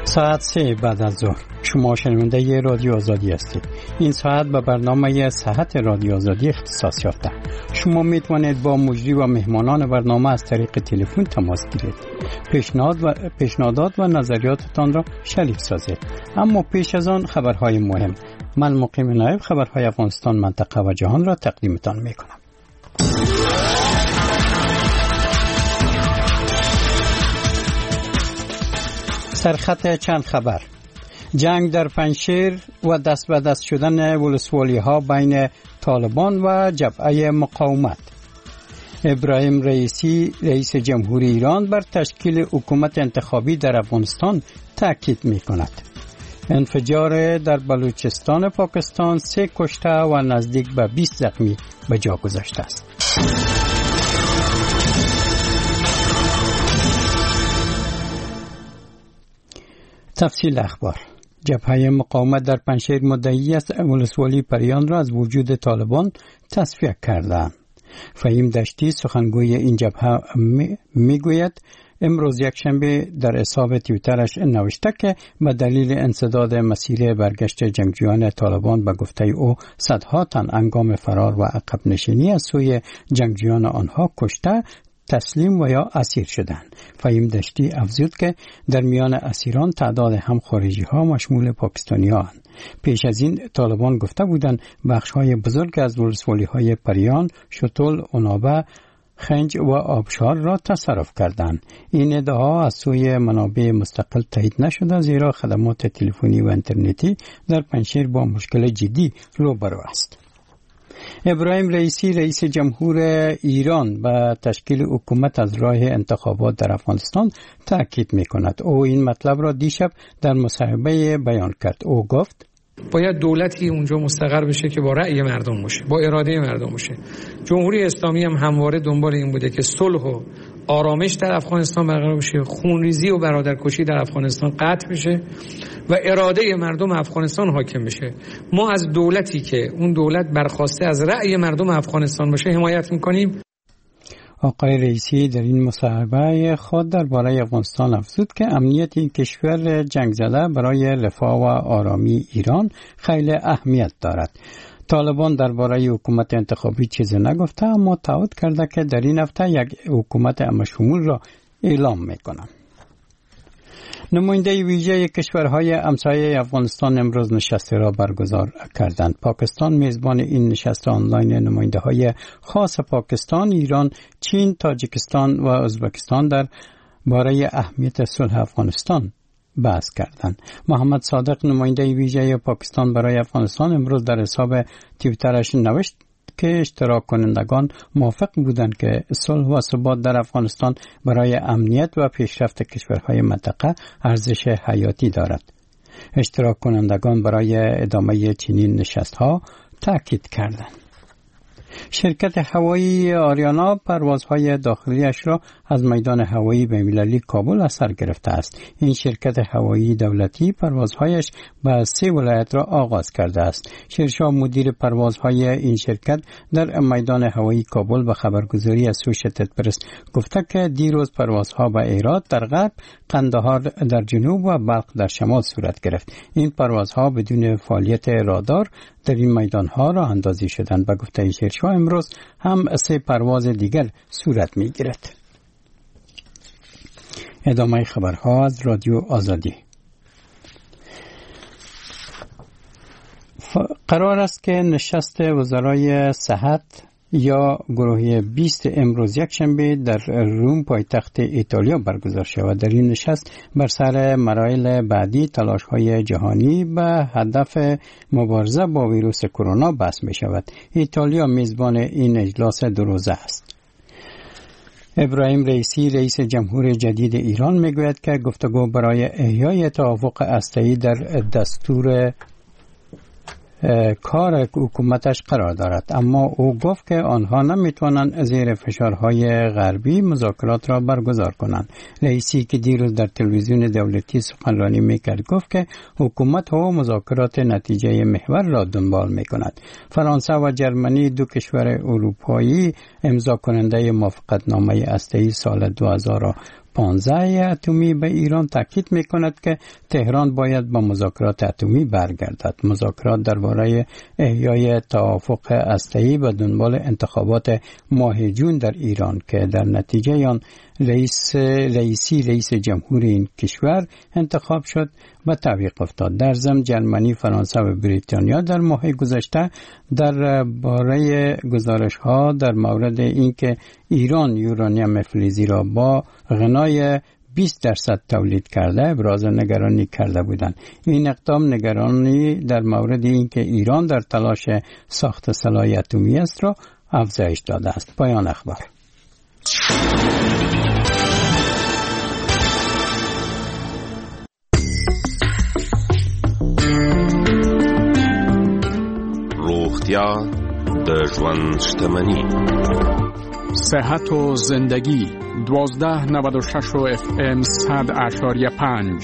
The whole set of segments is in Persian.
ساعت 3 بعد از ظهر شما شنونده رادیو آزادی هستید. این ساعت به برنامه صحت رادیو آزادی اختصاص یافته. شما میتوانید با مجری و مهمانان برنامه از طریق تلفن تماس گیرید. پیشنهادات و نظریاتتان را شریک سازید. اما پیش از آن خبرهای مهم. من مقیم نایب خبرهای افغانستان، منطقه و جهان را تقدیمتان میکنم. سرخط چند خبر. جنگ در پنجشیر و دست به دست شدن ولسوالی ها بین طالبان و جبهه مقاومت. ابراهیم رئیسی رئیس جمهوری ایران بر تشکیل حکومت انتخابی در افغانستان تاکید می کند. انفجار در بلوچستان پاکستان 3 کشته و نزدیک به 20 زخمی به جا گذاشته است. تفصیل اخبار. جبهه مقاومت در پنجشیر مدعی است ولسوالی پریان را از وجود طالبان تصفیه کرده. فهیم دشتی سخنگوی این جبهه میگوید امروز یکشنبه در حساب توییترش نوشته که به دلیل انسداد مسیر برگشت جنگجویان طالبان به گفته او صدها تن هنگام فرار و عقب نشینی از سوی جنگجویان آنها کشته، تسلیم و یا اسیر شدند. فهیم دشتی افزود که در میان اسیران تعداد هم خارجی ها مشمول پاکستانی ها هستند. پیش از این طالبان گفته بودند بخش های بزرگ از ولسوالی های پریان، شتول، عنابه، خنج و آبشار را تصرف کردند. این ادعا از سوی منابع مستقل تایید نشده، زیرا خدمات تلفنی و اینترنتی در پنجشیر با مشکل جدی روبرو است. ابراهیم رئیسی رئیس جمهور ایران به تشکیل حکومت از راه انتخابات در افغانستان تاکید می‌کند. او این مطلب را دیشب در مصاحبه بیان کرد. او گفت باید دولتی اونجا مستقر بشه که با رأی مردم باشه، با اراده مردم باشه. جمهوری اسلامی هم همواره دنبال این بوده که صلح و آرامش در افغانستان برقرار بشه، خونریزی و برادرکشی در افغانستان قطع بشه و اراده مردم افغانستان حاکم بشه. ما از دولتی که اون دولت برخواسته از رأی مردم افغانستان باشه حمایت میکنیم. آقای رئیسی در این مصاحبه خود درباره افغانستان افزود که امنیت این کشور جنگ زده برای رفاه و آرامی ایران خیلی اهمیت دارد. طالبان درباره حکومت انتخابی چیزی نگفته، اما تعهد کرده که در این هفته یک حکومت همشمول را اعلام میکنند. نماینده ویژه کشورهای همسایه افغانستان امروز نشست را برگزار کردند. پاکستان میزبان این نشست آنلاین نماینده‌های خاص پاکستان، ایران، چین، تاجیکستان و ازبکستان در باره اهمیت صلح افغانستان بحث کردند. محمد صادق نماینده ویژه پاکستان برای افغانستان امروز در حساب توییترش نوشت که اشتراک کنندگان موافق بودند که صلح و ثبات در افغانستان برای امنیت و پیشرفت کشورهای منطقه ارزش حیاتی دارد. اشتراک کنندگان برای ادامه چنین نشست‌ها تاکید کردند. شرکت هوایی آریانا پروازهای داخلیش را از میدان هوایی بین‌المللی کابل از سر گرفته است. این شرکت هوایی دولتی پروازهایش به 3 ولایت را آغاز کرده است. شیرشاه مدیر پروازهای این شرکت در میدان هوایی کابل به خبرگزاری اسوشیتد پرس گفته که دیروز پروازها به هرات در غرب، قندهار در جنوب و بلخ در شمال صورت گرفت. این پروازها بدون فعالیت رادار در این میدانها را اندازی شدند. به گفته شیرشاه امروز هم 3 پرواز دیگر صورت می گیرد. ادامه خبرها از رادیو آزادی. قرار است که نشست وزرای صحت یا گروه 20 امروز یکشنبه در روم پایتخت ایتالیا برگزار شود. در این نشست بر سر مراحل بعدی تلاش‌های جهانی به هدف مبارزه با ویروس کرونا بحث می شود. ایتالیا میزبان این اجلاس 2 روزه است. ابراهیم رئیسی رئیس جمهور جدید ایران میگوید که گفتگو برای احیای توافق هسته‌ای در دستور کار حکومتش قرار دارد، اما او گفت که آنها نمیتوانند زیر فشارهای غربی مذاکرات را برگزار کنند. رئیسی که دیروز در تلویزیون دولتی سخنرانی میکرد گفت که حکومت و مذاکرات نتیجه محور را دنبال میکند. فرانسه و جرمنی 2 کشور اروپایی امضا کننده موافقتنامه هسته‌ای سال 2015 F-15 اتمی به ایران تاکید می‌کند که تهران باید به مذاکرات اتمی برگردد. مذاکرات درباره احیای توافق هسته‌ای به دنبال انتخابات ماه جون در ایران که در نتیجه آن رئیس جمهور این کشور انتخاب شد و تعویق افتاد. در ضمن ژرمنی، فرانسه و بریتانیا در ماه گذشته درباره گزارش‌ها در مورد اینکه ایران یورانیم فلزی را با غنای 20% تولید کرده ابراز نگرانی کرده بودند. این اقدام نگرانی در مورد اینکه ایران در تلاش ساخت سلاح اتمی است را افزایش داده است. پایان اخبار. روغتیا د ژوند شتمني. صحت و زندگی 1296 و FM 100.5.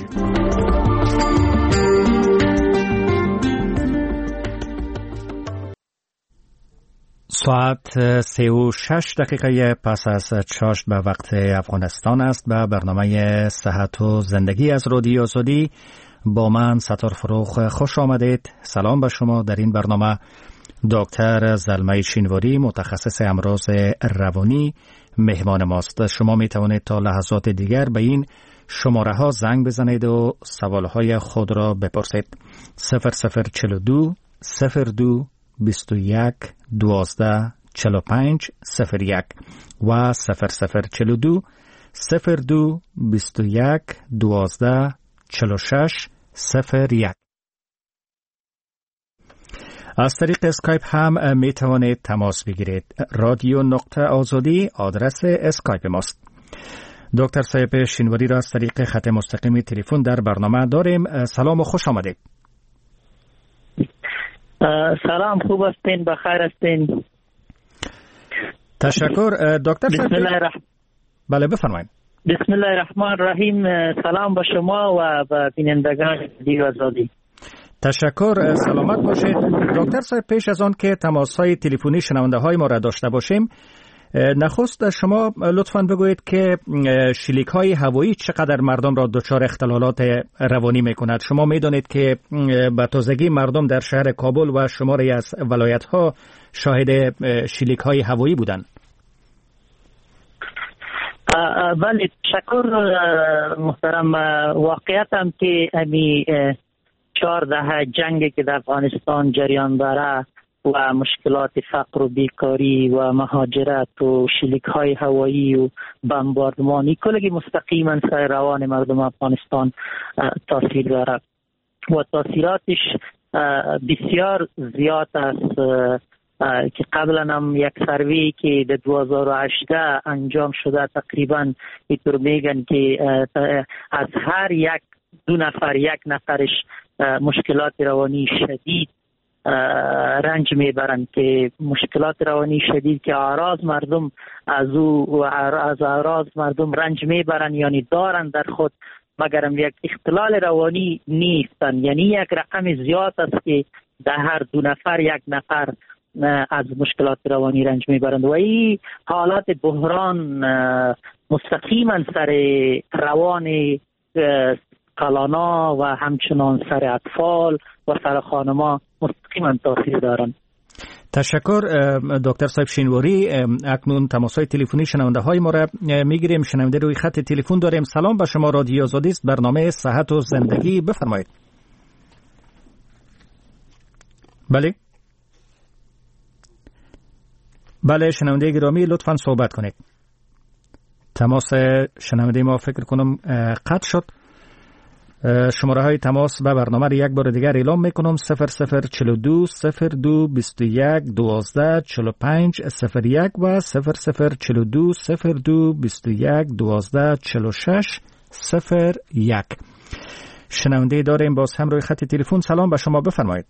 ساعت 36 دقیقه پس از چاشت به وقت افغانستان است. به برنامه صحت و زندگی از رادیو آزادی با من ستار فروخ خوش آمدید. سلام به شما. در این برنامه دکتر زلمه شینواری متخصص امراض روانی مهمان ماست. شما می توانید تا لحظات دیگر به این شماره ها زنگ بزنید و سوالهای خود را بپرسید. 0042 02 21 12 45 01 و 0042 02 21 12 46 01. از طریق اسکایپ هم می توانید تماس بگیرید. رادیو نقطه آزادی آدرس اسکایپ ماست. دکتر صاحب شینواری را از طریق خط مستقیم تلفن در برنامه داریم. سلام و خوش آمدید. سلام، خوب هستین؟ بخیر هستین؟ تشکر دکتر صاحب. بله بفرمایید. بسم الله الرحمن الرحیم. سلام به شما و به بینندگان رادیو آزادی. تشکر، سلامت باشید. دکتر صاحب، پیش از آن که تماس‌های تلفنی شنونده‌های ما را داشته باشیم، نخست شما لطفاً بگویید که شلیک‌های هوایی چقدر مردم را دچار اختلالات روانی می‌کند. شما می‌دانید که به تازگی مردم در شهر کابل و شماری از ولایت‌ها شاهد شلیک‌های هوایی بودند. بله، تشکر محترم. واقعیت هم که امی 14 جنگی که در افغانستان جریان داره و مشکلات فقر و بیکاری و مهاجرت و شلیک‌های هوایی و بمباردمانی کلگی مستقیما سر روان مردم افغانستان تاثیر داره و تاثیراتش بسیار زیاد است که قبلا هم یک سروی که در 2018 انجام شده تقریبا اینطور میگن که از هر دو نفر یک نفرش مشکلات روانی شدید رنج میبرند، که مشکلات روانی شدید که اعراض مردم از اعراض مردم رنج میبرند، یعنی دارند در خود مگرم یک اختلال روانی نیستند. یعنی یک رقم زیاد است که در هر دو نفر یک نفر از مشکلات روانی رنج میبرند و این حالات بحران مستقیما سر روان کلانا و همچنان سر اطفال و سر خانما مستقیما تاثیر دارند. تشکر دکتر صاحب شینواری. اکنون تماس‌های تلفنی شنونده‌های ما را میگیریم. شنونده روی خط تلفن داریم. سلام، به شما رادیو آزادی است، برنامه صحت و زندگی، بفرمایید. بله شنونده گرامی، لطفاً صحبت کنید. تماس شنونده ما فکر کنم قطع شد. شماره های تماس به برنامه را یک بار دیگر اعلام میکنم: 0042 02 21 12 45 01 و 0042 02 21 12 46 01. شنونده داریم باز هم روی خط تلفن. سلام، به شما، بفرمایید.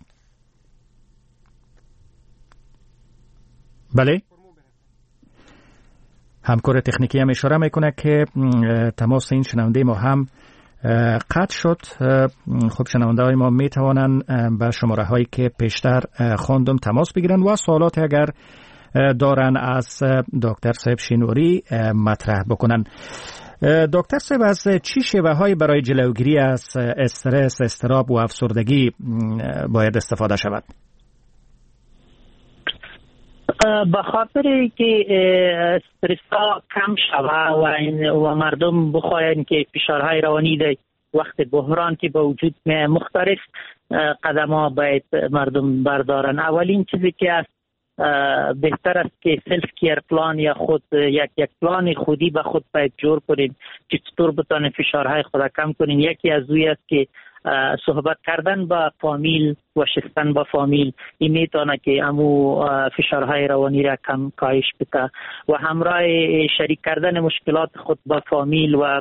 بله، همکار تکنیکی هم اشاره میکنه که تماس این شنونده ما هم قطع شد. خب شنونده های ما می توانند به شماره هایی که پیشتر خواندم تماس بگیرن و سوالات اگر دارن از دکتر صاحب شینواری مطرح بکنن. دکتر صاحب، از چی شیوه‌هایی برای جلوگیری از استرس، اضطراب و افسردگی باید استفاده شود؟ به خاطر که استرس ها کم شود و مردم بخواین که فشارهای روانی در وقت بحران که به وجود مختلف قدم ها باید مردم بردارن. اولین چیزی که است بهتر است که سلف کیر پلان یا خود یک پلان خودی به خود باید جور کنیم که چطور بتانیم فشارهای خود کم کنیم. یکی از اوی است که صحبت کردن با فامیل و شستن با فامیل، این میتونه که امو فشارهای روانی را کم کاهش بده و همراه شریک کردن مشکلات خود با فامیل و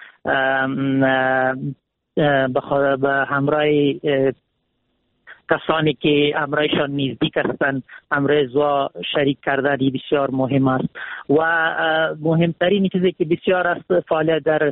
به همراه کسانی که امرایشان نزدیک هستند امروز و شریک کردن بسیار مهم است. و مهمترین چیزی که بسیار است فعالیت در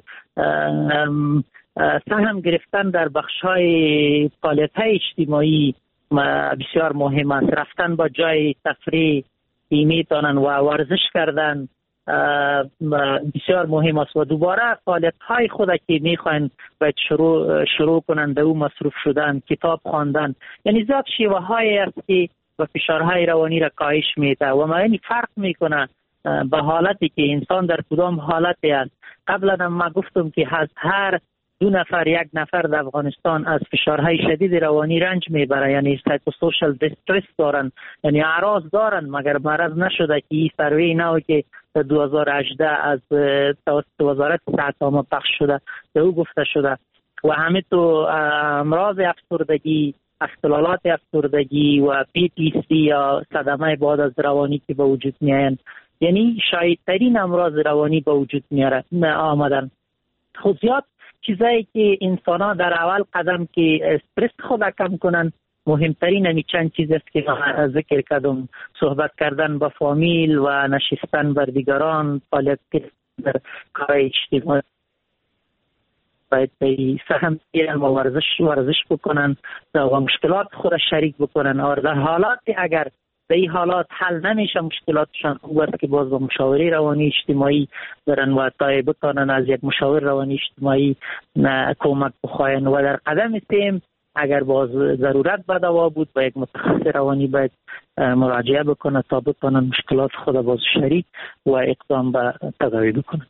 سهم گرفتن در بخش‌های فعالیت‌های اجتماعی بسیار مهم است. رفتن با جای تفریح میتونن و ورزش کردن بسیار مهم است و دوباره فعالیت‌های خود که میخواین باید شروع کنند در او مصروف شدن، کتاب خواندن، یعنی زیاد شیوه‌هایی است که و فشارهای روانی را کاهش میده و یعنی فرق میکنه به حالتی که انسان در کدام حالتی است. قبلا ما گفتم که از هر 2 نفر 1 نفر در افغانستان از فشارهای شدید روانی رنج میبره، یعنی سایکوسوشال دیسترس دارن، یعنی اعراض دارن مگر مرض نشده که این سروی نو که 2018 از توسط وزارت صحت عامه پخش شده به او گفته شده و همینطور امراض افسردگی، اختلالات افسردگی و PTSD یا صدمه بعد از روانی که به وجود میآیند، یعنی شایدترین امراض روانی به وجود آمدن. خب زیاد چیزایی که انسان‌ها در اول قدم که استرس خود کم کنن، مهمترین همی چند چیز است که من ذکر کردم: صحبت کردن با فامیل و نشستن بر دیگران، فعالیت در کار اجتماعی، باید به سهم گیرن و ورزش بکنن و مشکلات خود شریک بکنن. اور در حالات اگر به این حالات حل نمیشه مشکلاتشان، خوب است که باز با مشاوره روانی اجتماعی برن و تا بتانن از یک مشاور روانی اجتماعی کمک بخواین. و در قدم سیم اگر باز ضرورت به دوا بود با یک متخصص روانی باید مراجعه بکنه تا بتانن مشکلات خود باز شریک و اقدام به تداوی بکنن.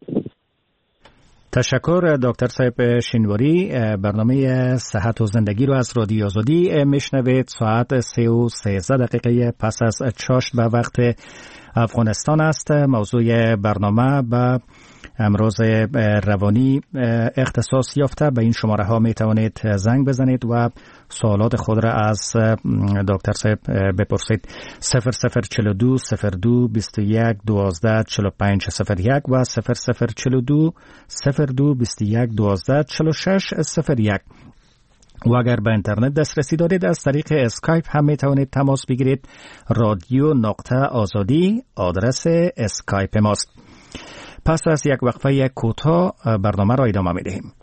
تشکر دکتر صاحب شینواری. برنامه صحت و زندگی رو از رادیو آزادی میشنوید. ساعت 3:13 پس از چاشت به وقت افغانستان است. موضوع برنامه به امراض روانی اختصاص یافته. به این شماره ها می توانید زنگ بزنید و سوالات خود را از دکتر صاحب بپرسید. 0042 02 21 12 45 01 و 0042 02 21 12 46 01. و اگر به اینترنت دسترسی دارید از طریق اسکایپ هم می توانید تماس بگیرید. رادیو نقطه آزادی آدرس اسکایپ ماست. پس از یک وقفه کوتاه برنامه را ادامه می دهیم.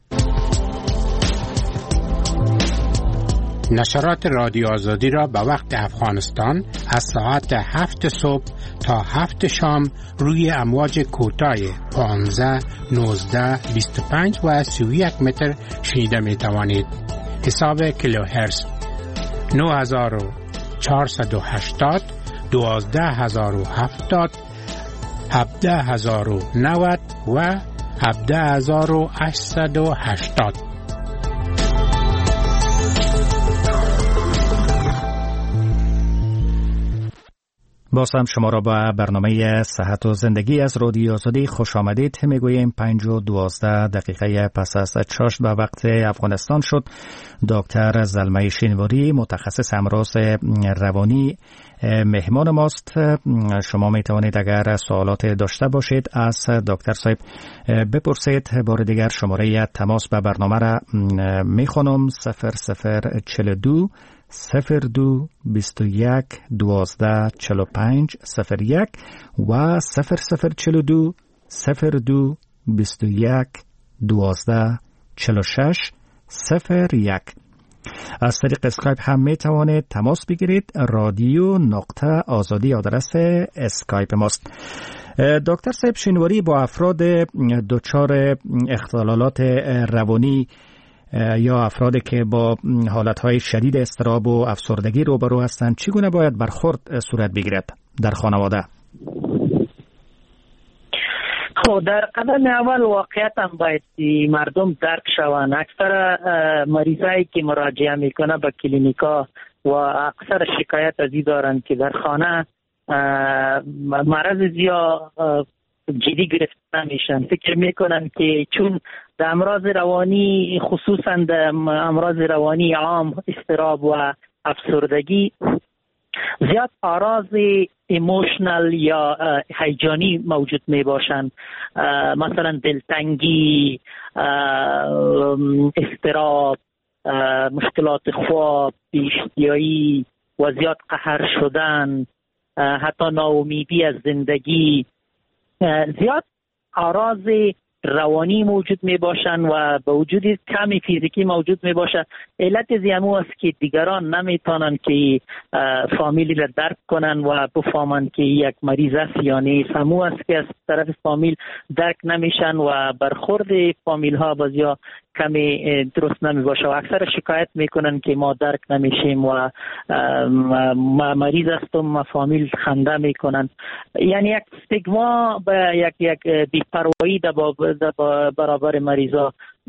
نشرات رادیو آزادی را به وقت افغانستان از ساعت 7 صبح تا 7 شام روی امواج کوتاه 15 19 25 و 31 متر شنیده می توانید. حساب کیلوهرتز 9480 12070 17090 و 17880. باز هم شما را با برنامه صحت و زندگی از رادیو آزادی خوش آمدید میگوییم. 5:12 پس از چاشت به وقت افغانستان شد. دکتر زلمه شینواری متخصص امراض روانی مهمان ماست. شما می توانید اگر سوالات داشته باشید از دکتر صاحب بپرسید. بار دیگر شماره تماس به برنامه را می خونم: 0042 02 21 12 45 01 و 0042 02 21 12 46 01. از طریق اسکایپ هم می توانید تماس بگیرید. رادیو نقطه آزادی آدرس اسکایپ ماست. دکتر صاحب شینواری، با افراد دچار اختلالات روانی یا افرادی که با حالتهای شدید اضطراب و افسردگی روبرو هستند چگونه باید برخورد صورت بگیرد در خانواده؟ خب در قدم اول واقعیتا باید مردم درک شوند. اکثر مریضایی که مراجعه میکنه به کلینیکا و اکثر شکایت ازی دارن که در خانه مرض زیاد جدی گرفته نمیشن. فکر میکنن که چون در امراض روانی، خصوصا در امراض روانی عام، اضطراب و افسردگی، زیاد اعراض ایموشنال یا هیجانی موجود می باشند، مثلا دلتنگی، اضطراب، مشکلات خواب، بی‌اشتیایی و زیاد قهر شدن، حتی ناامیدی از زندگی، زیاد اعراض روانی موجود می باشند و با وجود کمی فیزیکی موجود می باشد. علت زیمو است که دیگران نمیتونن که فامیلی را درک کنن و بفهمن که یک مریض است یا نیست. همو است که از طرف فامیل درک نمیشن و برخورد فامیل ها بازیا کمی درست نمی باشه و اکثر شکایت میکنن که ما درک نمیشیم و ما مریض هستم و فامیل خنده میکنن. یعنی یک استیگما به یک بی‌پروایی در برابر مریضا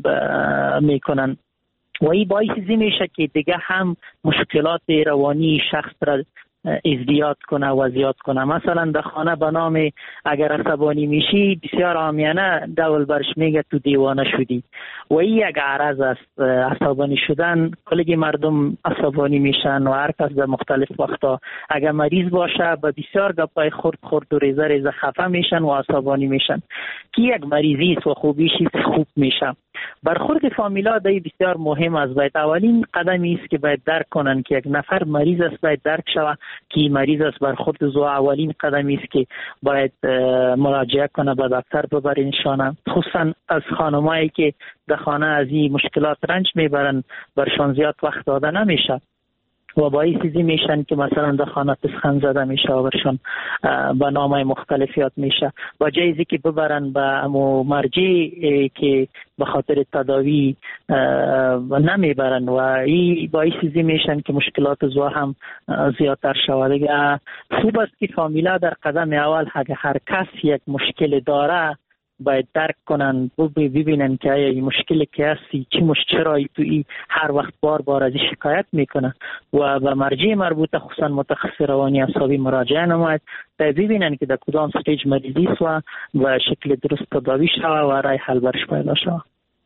میکنن و این باعث میشه که دیگه هم مشکلات روانی شخص را ازدیاد کنه و زیاد کنه. مثلا در خانه به نام اگر عصبانی میشی بسیار عامیانه دول برش میگه تو دیوانه شدی و این یک عرض است. عصبانی شدن، کلی مردم عصبانی میشن و هر کس در مختلف وقتا اگر مریض باشه به بسیار گپای خرد و ریزه خفه میشن و عصبانی میشن که یک مریضی است و خوبیشی خوب میشه. برخورد فامیلا دای بسیار مهم است. باید اولین قدمی است که باید درک کنن که یک نفر مریض است، باید درک شود که مریض است. برخورد زو اولین قدمی است که باید مراجعه کنه به دکتر ببرینشانه، خصوصا از خانمایی که در خانه از این مشکلات رنج میبرن برشان زیاد وقت داده نمیشه و باعث میشن که مثلا در خانه پسخند زده میشه و برشان به نامای مختلف یاد میشه و جایزی که ببرن به امو مرجعی که به خاطر تداوی نمیبرن و این باعث میشن که مشکلات زوا هم زیادتر شود. خوب است که فامیلا در قدم اول اگر هر کس یک مشکل داره باید درک کنن، ببینن که این مشکل که هستی چرایی توی هر وقت بار از شکایت میکنه و به مرجع مربوطه خصوصا متخصص روانی اعصابی مراجعه نماید تا ببینن که در کدام استیج مریضی است و به شکل درست تداوی شود و رای حل برش پیدا شود.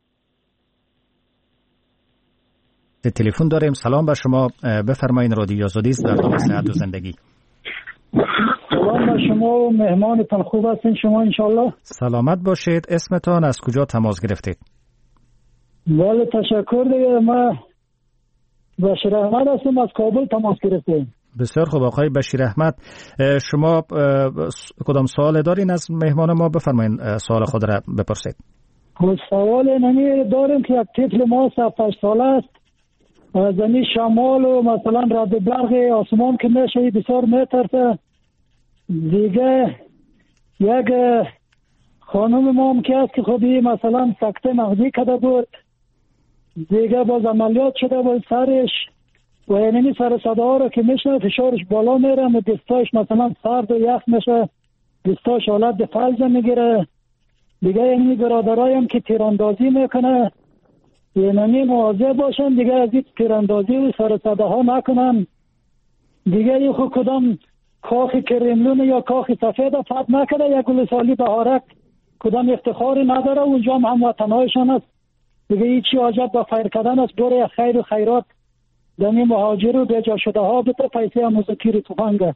تلفن داریم. سلام به شما، بفرمایید. رادیو آزادی است، برنامه صحت و زندگی. سلام به شما و مهمانتان. خوب هستین شما انشالله؟ سلامت باشید. اسمتان، از کجا تماس گرفتید؟ بله تشکر دیگه. ما بشیر احمد هستم، از کابل تماس گرفتیم. بسیار خوب آقای بشیر احمد، شما کدام سوال دارین از مهمان ما؟ بفرمایید سوال خود را بپرسید. سوال نمی داریم که یک طفل ما 7-8 ساله است، زمین شمال و مثلا رد برق آسمان که میشه بسیار میترسه. دیگه یک خانم ما هم که است که خودی مثلا سکته مغزی کده بود، دیگه باز عملیات شده بود سرش و یعنی سر صدا ها رو که میشه فشارش بالا میره و دستاش مثلا سرد و یخ میشه، دستاش حالت به فلج میگیره. دیگه یعنی برادرای هم که تیراندازی میکنه یعنی مواظب باشن دیگه از این تیراندازی و سر صدا ها نکنن. دیگه یه خود کدام کاخ کرملون یا کاخ سفید فتح نکده، یک گل سالی بهارک کدام افتخاری نداره، اونجا هم وطنهایشان است. دیگه هیچی حاجت به خیر کردن است، دوره خیر و خیرات دمی مهاجر و بیجا شده ها بده پیسه موزکیر توفنگه.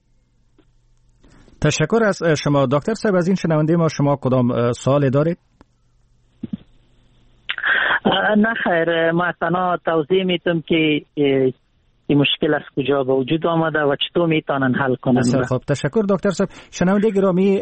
تشکر از شما دکتر صاحب. از این شنونده ما شما کدام سوال دارید؟ نه خیر، ما تنها توضیح میتونم که این مشکل از کجا به وجود آمده و چطور میتونن حل کنن. خب تشکر دکتر صاحب. شنونده گرامی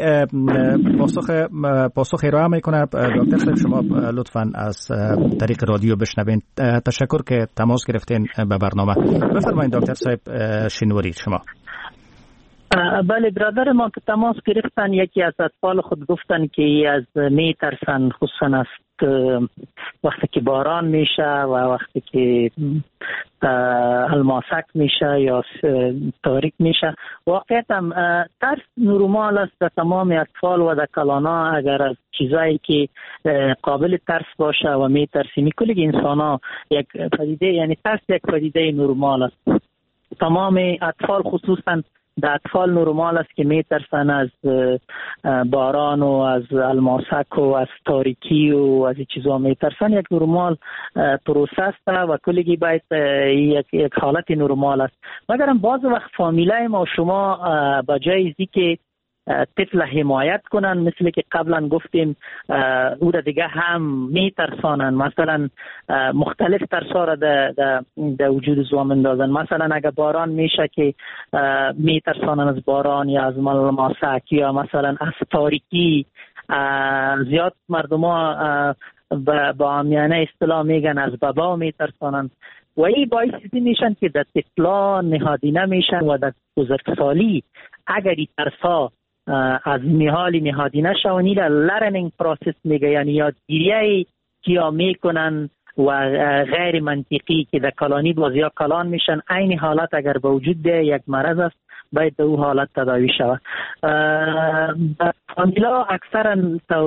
پاسخ ارائه میکنه دکتر صاحب، شما لطفاً از طریق رادیو بشنوین. تشکر که تماس گرفتین به برنامه. بفرمایید دکتر صاحب شینواری شما. بله برادر ما که تماس گرفتن یکی از اطفال خود گفتن که از می ترسن، خصوصا از وقتی که باران میشه و وقتی که الماسک میشه یا تاریک میشه. واقعیت هم ترس نورمال است در تمام اطفال و در کلانا. اگر از چیزایی که قابل ترس باشه و می ترسیم، کل انسان ها یک پدیده، یعنی ترس یک پدیده نورمال است. تمام اطفال، خصوصا در اطفال نورمال است که می ترسن از باران و از الماسک و از تاریکی و از این چیزها می ترسن. یک نورمال پروسه است و کلگی باید یک حالت نورمال است. مگرم بعض وقت فامیلای ما شما با جای ازی که طفل حمایت کنن، مثل که قبلا گفتیم او را دیگه هم می ترسانن، مثلا مختلف ترسا را در وجود زوام اندازن. مثلا اگر باران میشه که می ترسانن از باران یا از الماسک یا مثلا از تاریکی. زیاد مردم ها با عامیانه اصطلاح میگن از بابا می ترسانن و این باعث میشن که در طفلا نهادینه میشن و در بزرگسالی اگر این ترسا از نهالی نهادینه شوانی را لرنینگ پروسس میگه، یعنی یادگیری که میکنن و غیر منطقی که در کلانی بازی ها کلان میشن. این حالت اگر به وجود ده یک مرض است، باید در او حالت تداوی شود. فامیلا اکثرا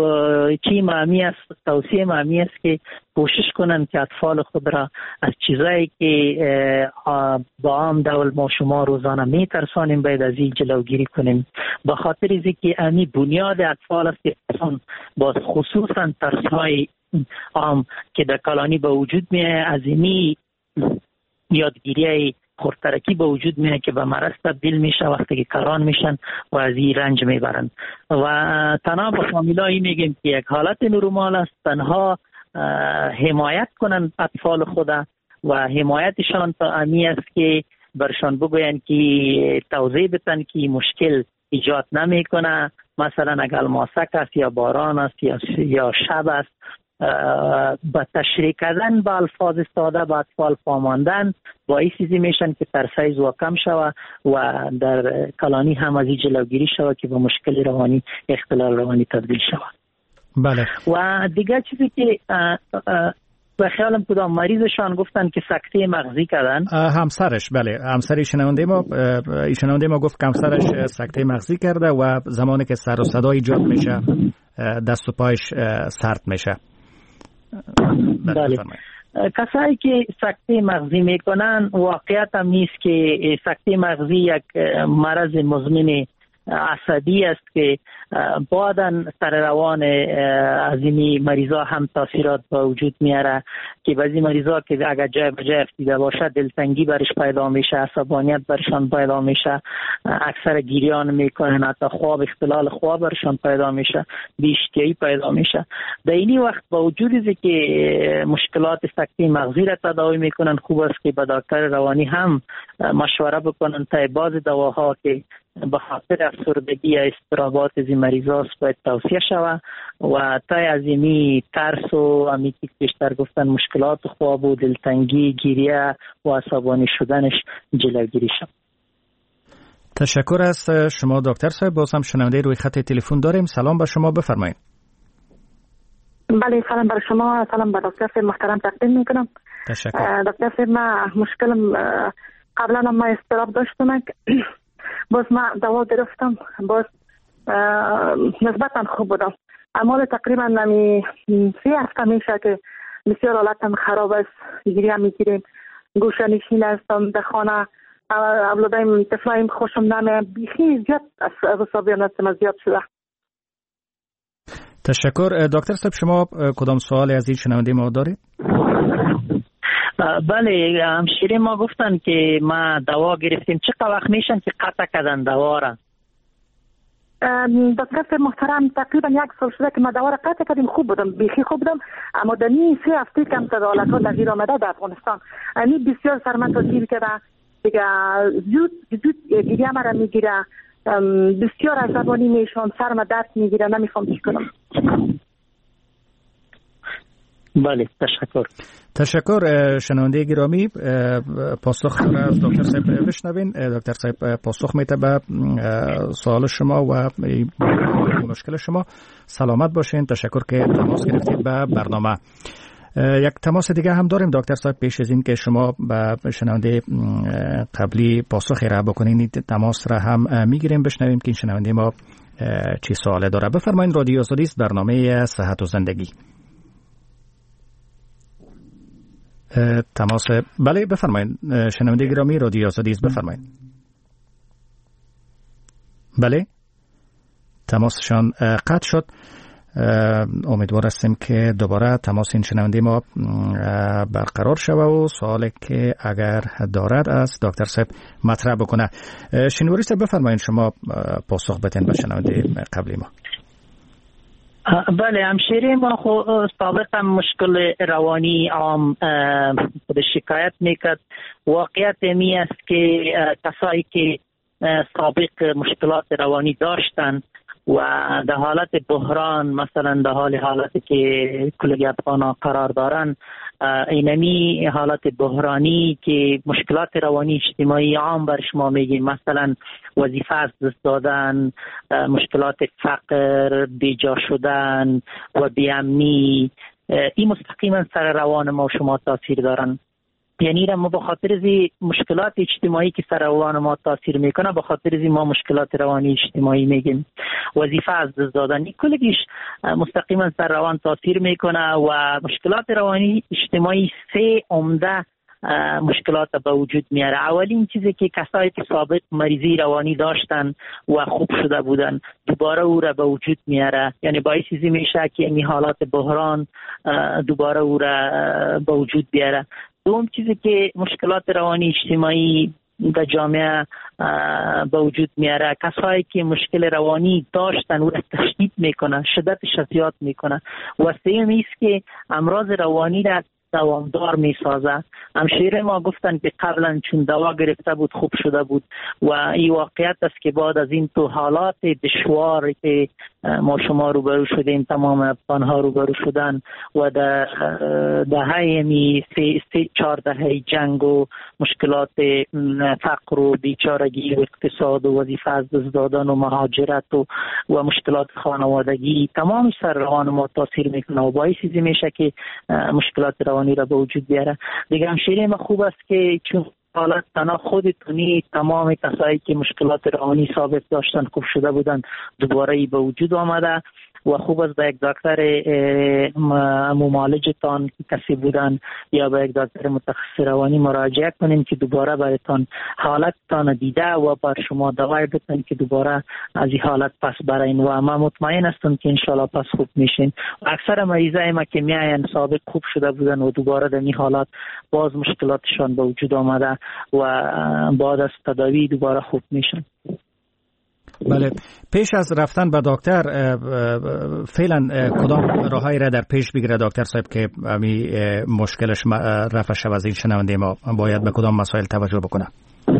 توصیه معمی است که کوشش کنن که اطفال خود را از چیزایی که با عام دول ما شما روزانه میترسانیم باید از این جلوگیری کنیم، به خاطر از که امی بنیاد اطفال است که با خصوصا ترسهای عام که در کلانی به وجود میه، از اینی یادگیری خورترکی به وجود میه که به مرض تبدیل میشه وقتی که کلان میشن و از این رنج میبرن. و تنها به فامیلایی میگیم که یک حالت نورمال است، تنها حمایت کنن اطفال خدا و حمایتشان تا امی است که برشان بگوین که توضیح بتن که مشکل ایجاد نمیکنه. مثلا اگر الماسک است یا باران است یا شب است، با تشریح کردن با الفاظ ساده با اطفال فهماندن باعث میشن که ترسای زوا کم شود و در کلانی هم از این جلوگیری شود که به مشکل روانی، اختلال روانی تبدیل شود. بله. و دیگه چیزی که به خیالم کدام مریضشان گفتن که سکته مغزی کردن، همسرش، بله، همسر ایشنونده ما گفت که همسرش سکته مغزی کرده و زمانی که سر و صدا ایجاد میشه دست و پایش سرد میشه. بله. کسایی که سکته مغزی میکنن واقعیت هم نیست که سکته مغزی یک مرض مزمن عصبی است که بعداً سر روان از این مریضا هم تاثیرات به وجود میاره که بعضی مریضا که اگر جای به جای افتیده باشه دلتنگی برش پیدا میشه، عصبانیت برشان پیدا میشه، اکثر گریان میکنن، حتی خواب، اختلال خواب برشان پیدا میشه، بی‌اشتیایی پیدا میشه. در این وقت با وجود از که مشکلات سکته مغزی را تداوی میکنن، خوب است که با دکتر روانی هم مشوره بکنن تا بعض دواها که به خاطر افسردگی یا اضطرابات از این مریضا باید توصیه شود و تا از اینی ترس و امی که بیشتر گفتن مشکلات خواب و دلتنگی، گریه و عصبانی شدنش جلوگیری شود. تشکر از شما دکتر صاحب. باز هم شنونده روی خط تلفن داریم. سلام به شما، بفرمایید. بله، سلام بر شما، سلام به دکتر صاحب محترم تقدیم میکنم. تشکر. دکتر صاحب، من مشکلم قبلا هم اضطراب داشتم، باز من دوا گرفتم، باز نسبتا خوب بودم. اما تقریبا 3 هفته میشه که بسیار حالتم خراب است، گریه میگیریم، گوشه نشین هستم در خانه، اولادایم طفلایم خوشم نمیاد، بیخی زیاد از حسابیم هستم، زیاد شده. تشکر. دکتر صاحب شما کدام سوالی از این شنونده ما دارید؟ بله، همشیره ما گفتن که ما دوا گرفتیم، چقدر وقت میشن که قطع کردن دوا را؟ دکتر محترم تقریبا 1 سال شده که ما دوا را قطع کردیم، خوب بودم، بیخی خوب بودم، اما در 3 هفته کم تداعلت ها دقیق آمده در افغانستان. یعنی بسیار سرمت تاثیر کرده دیگه، زود گریه مرا میگیره، بسیار عصبانی میشم، سرم درد میگیره، نمیفهم چی کنم. بله تشکر. شنونده گرامی، پاسخ را از دکتر صاحب بشنوین. دکتر صاحب پاسخ میده به سوال شما و مشکل شما. سلامت باشین. تشکر که تماس گرفتید به برنامه. یک تماس دیگه هم داریم دکتر صاحب. پیش از این که شما به شنونده قبلی پاسخی را بکنین، تماس را هم میگیریم بشنویم که این شنونده ما چی سواله داره. بفرمایید. رادیو آزادی است، برنامه صحت و زندگی. تماس. بله بفرمایید شنونده گرامی، رادیو آزادی است، بفرمایید. بله تماسشان قطع شد. امیدوار هستیم که دوباره تماس این شنونده ما برقرار شود و سوالی که اگر دارد از دکتر صاحب مطرح بکنه. شنواری صاحب بفرمایید شما پاسخ بدین به شنونده قبلی ما. بله، همشیره ما خود سابق هم مشکل روانی عام خود شکایت میکرد. واقعیت می است که کسایی که سابق مشکلات روانی داشتن و در حالت بحران، مثلا در حالتی که کلگی افغانا قرار دارن، اینمی حالت بحرانی که مشکلات روانی اجتماعی عام بر شما میگیم، مثلا وظیفه از دست دادن، مشکلات فقر، بیجا شدن و بیامنی، این مستقیما سر روان ما و شما تاثیر دارن. یعنی ما به خاطر از مشکلات اجتماعی که سر روان ما تاثیر میکنه، به خاطر از ما مشکلات روانی اجتماعی میگیم. وظیفه از دست دادن کلگیش مستقیما سر روان تاثیر میکنه و مشکلات روانی اجتماعی سه عمده مشکلات به وجود میاره. اولین چیزی که کسایی که سابق مریضی روانی داشتن و خوب شده بودن دوباره او را به وجود میاره، یعنی باعث میشه که این حالات بحران دوباره او را به وجود بیاره. دوم چیزی که مشکلات روانی اجتماعی در جامعه به وجود میاره، کسایی که مشکل روانی داشتن او را تشدید میکنه، شدتش زیاد میکنه. و سوم است که امراض روانی را دوامدار میسازه. همشیره ما گفتن که قبلا چون دوا گرفته بود خوب شده بود و این واقعیت است که بعد از این تو حالات دشوار که ما شما روبرو شدیم، تمام افغان‌ها روبرو شدن و در دهه 4 دهه جنگ و مشکلات فقر و بیچارگی و اقتصاد و وظیفه از دست دادن و مهاجرت و مشکلات خانوادگی، تمام سر روان ما تاثیر میکنه و باعث میشه که مشکلات روانی را به وجود بیاره. دیگه همشیره ما خوب است که چون حالت تنها خودتونی تمام کسایی که مشکلات روانی سابق داشتن خوب شده بودن دوباره به وجود آمده و خوب است به یک دکتر معالجتان کسی بودن یا به یک دکتر متخصص روانی مراجعه کنیم که دوباره برایتان حالتتان دیده و بر شما دوای بتن که دوباره از این حالت پس برین و ما مطمئن هستم که انشالله پس خوب میشین. اکثر مریضای ما که میاین سابق خوب شده بودن و دوباره در این حالات باز مشکلاتشان به وجود آمده و بعد از تداوی دوباره خوب میشن. بله، پیش از رفتن به دکتر فعلا کدام راههایی را در پیش بگیره دکتر صاحب که امی مشکلش رفع شود از این شنونده ما باید به کدام مسائل توجه بکنه؟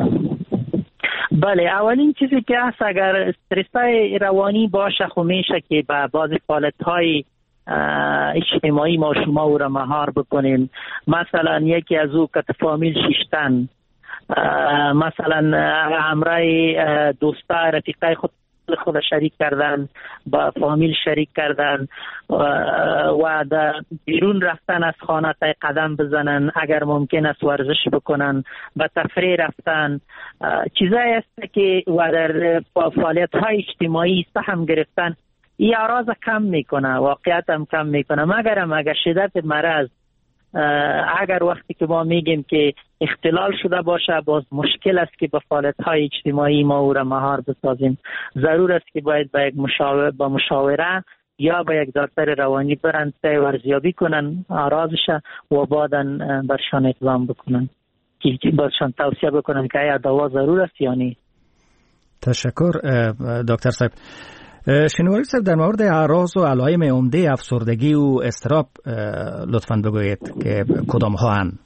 بله، اولین چیزی که هست اگر استرسای روانی باشه خو میشه که به بعض فعالیت‌های اجتماعی ما شما او را مهار بکنیم. مثلا یکی از او که فامیل شیشتن، مثلا همراه دوستا رفیقای خود شریک کردن، با فامیل شریک کردن و در بیرون رفتن از خانه تای قدم بزنن، اگر ممکن است ورزش بکنن، به تفریح رفتن، چیزایی است که و در فعالیت های اجتماعی سهم گرفتن این اعراض کم میکنه، واقعیت هم کم میکنه. مگر شدت مرض اگر وقتی که ما میگیم که اختلال شده باشه باز مشکل است که به فعالیت‌های اجتماعی ما او را مهار بسازیم. ضرور است که باید با یک مشاوره یا با یک دکتر روانی برن تا ارزیابی کنن اعراضش و بعداً برشان اقدام بکنن که برشان توصیه بکنن که آیا دوا ضرور است یا نه. تشکر دکتر صاحب. شنواری صاحب در مورد اعراض و علائم عمده افسردگی و اضطراب لطفاً بگویید که کدام ها هستند؟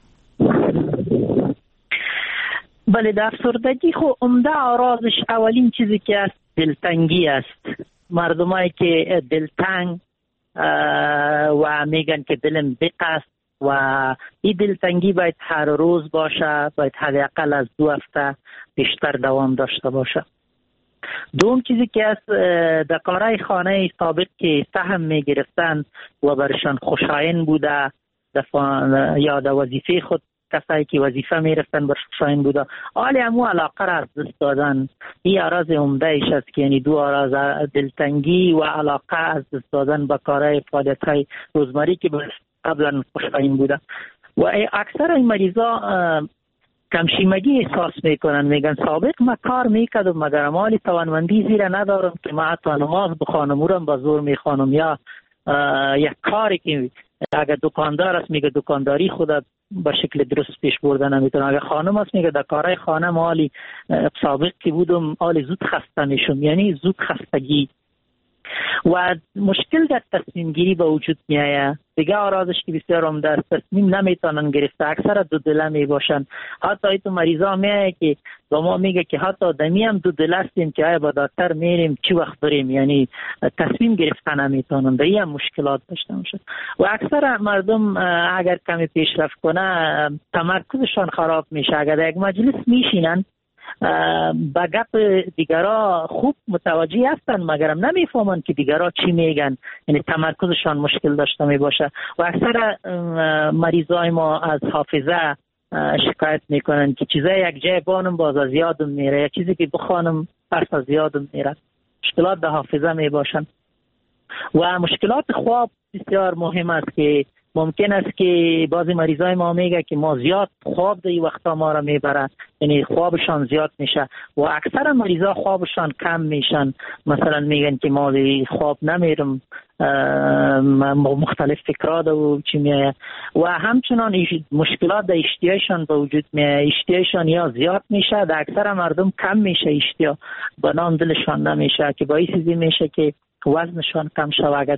بله، در افسردگی خو عمده اعراضش اولین چیزی که است دلتنگی است. مردمایی که دلتنگ و میگن که دلم دق است و این دلتنگی باید هر روز باشه، باید حداقل از 2 هفته بیشتر دوام داشته باشه. دوم چیزی که از در کارهای خانه سابق که سهم می گرفتن و برشان خوشایند بوده یا در وظیفه خود کسایی که وظیفه می رفتن برش خوشایند بوده، حالی همو علاقه را از دست دادن. این عراض عمده ایش است که یعنی 2 عراض دلتنگی و علاقه از دست دادن به کارهای فعالیت‌های روزمره که قبلا خوشایند بوده. و اکثر این مریضا کمشیمگی احساس میکنن، میگن سابق ما کار میکردم مگر مالی توانمندی زیره ندارم که ما حتی نماز بخوانم اورم با زور میخوانم، یا یک کاری که اگر دکاندار است میگه دکانداری خود به شکل درست پیش برده نمیتونه، اگر خانم است میگه در کارهای خانه مالی سابق که بودم مالی زود خسته میشم، یعنی زود خستگی و مشکل در تصمیم گیری به وجود می آید. دیگه آرازش که بسیار هم در تصمیم نمیتونن گرفته، اکثر دو دله می باشن. حتی ایتو مریضا می آید که با ما میگه که حتی دمی هم دو دله هستیم که با دکتر میریم چی وقت بریم، یعنی تصمیم گرفته نمیتونن. در این هم مشکلات داشته میشه و اکثر مردم اگر کمی پیشرفت کنه تمرکزشان خراب میشه. اگر در یک مجلس میشینن با گپ دیگرها خوب متوجه هستن مگرم نمیفهمن که دیگرها چی میگن، یعنی تمرکزشان مشکل داشته می باشه. و اکثر مریضای ما از حافظه شکایت میکنن که چیزای یک جای بانم باز از یادم میره، یا چیزی که بخوانم پس از یادم میره. مشکلات در حافظه می باشن و مشکلات خواب بسیار مهم است که ممکن است که بعضی مریضای ما میگه که ما زیاد خواب در این وقتا ما را میبره، یعنی خوابشان زیاد میشه و اکثر مریضا خوابشان کم میشن. مثلا میگن که ما خواب نمیرم، مختلف فکرات و چی میایه و همچنان مشکلات در اشتیایشان به وجود میایه. اشتیایشان یا زیاد میشه، در اکثر مردم کم میشه اشتیا، به نام دلشان نمیشه که باعث میشه که وزنشان کم شوه اگر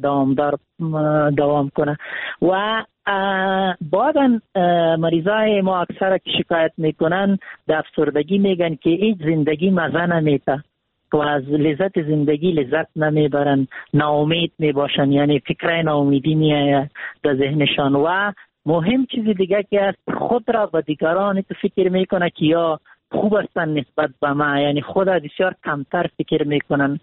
دوام کنه. و بعدن مریضای ما اکثر که شکایت میکنن در افسردگی میگن که هیچ زندگی مزه نمیده و از لذت زندگی لذت نمیبرن، ناامید میباشن، یعنی فکر ناامیدی میآید در ذهنشان. و مهم چیز دیگه که است خود را به دیگران تو فکر میکنه که یا خوب هستن نسبت به ما، یعنی خود را بسیار کمتر فکر میکنن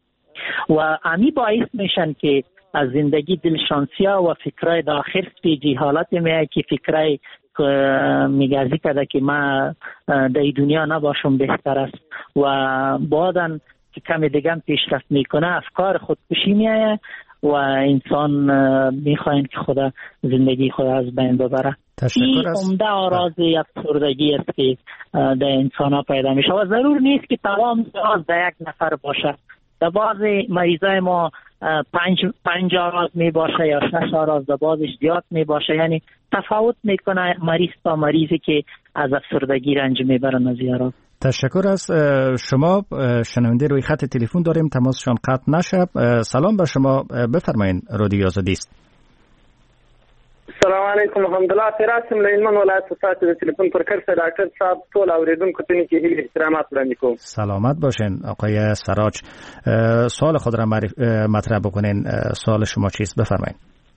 و امی باعث میشن که از زندگی دلشانسیا و فکرای داخل پیجی حالت میای که فکرای میگازی کده که ما در دنیا نباشم بهتر است و بعدن که کم دیگه پیشرفت میکنه افکار خودکشی میایه و انسان میخواین که خدا زندگی خود از بین ببره. این عمده آراز افسردگی است که در انسان ها پیدا میشه و ضرور نیست که تمام آراز در یک نفر باشه. در بعضی مریضای ما 5 آراز می باشه یا 6 آراز، در بعضش زیاد می باشه، یعنی تفاوت میکنه مریض تا مریضی که از افسردگی رنج میبرن از این آراز. تشکر از شما. شنونده روی خط تلفن داریم، تماسشان قطع نشه. سلام به شما، بفرمایید. رادیو آزادی است. السلام علیکم. الحمدلله تراسم لیلمن ولایت ساعت د تلیفون پر کړ ډاکټر صاحب ټول اوریدونکو ته کې هیله احترامات وړاندې کوم. سلامت باشین آقای سراج. سوال خود را مطرح بکنین. سوال شما چیست؟ بفرمایید.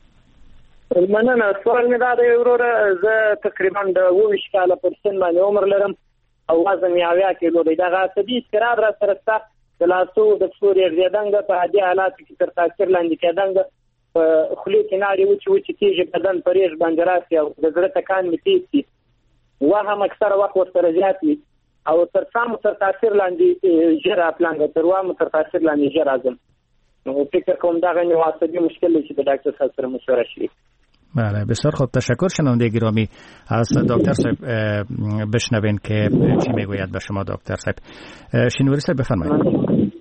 مننه. سوال می دا دی وروره، زه تقریبا د 20 کاله پر سن باندې عمر لرم او وزن یې 80 کیلو دی. دغه عصبي اضطراب را سره شته، د لاسو د پښو ریږدېدنګ په عادي حالاتو کې تر تاثیر لاندې کېدنګ، خلی کې ناري وچې کېږي، بدن په ریږ باندې راسي او د زړه ټکان مې تېز شي، وهم اکثره وخت ورسره زیات وي او تر سامو تر تاثیر لاندې ژر اپلانګه تر وامو تر تاثیر لاندې ژر راځم. نو فکر کوم دغه یو عصبي مشکل دی چې د ډاکټر صاحب سره مشوره شي. بله، بسیار خوب. تشکر. شنونده گرامی، از دکتر صاحب بشنوین که چی میگوید به شما دکتر صاحب. شینوری صاحب بفرمایید.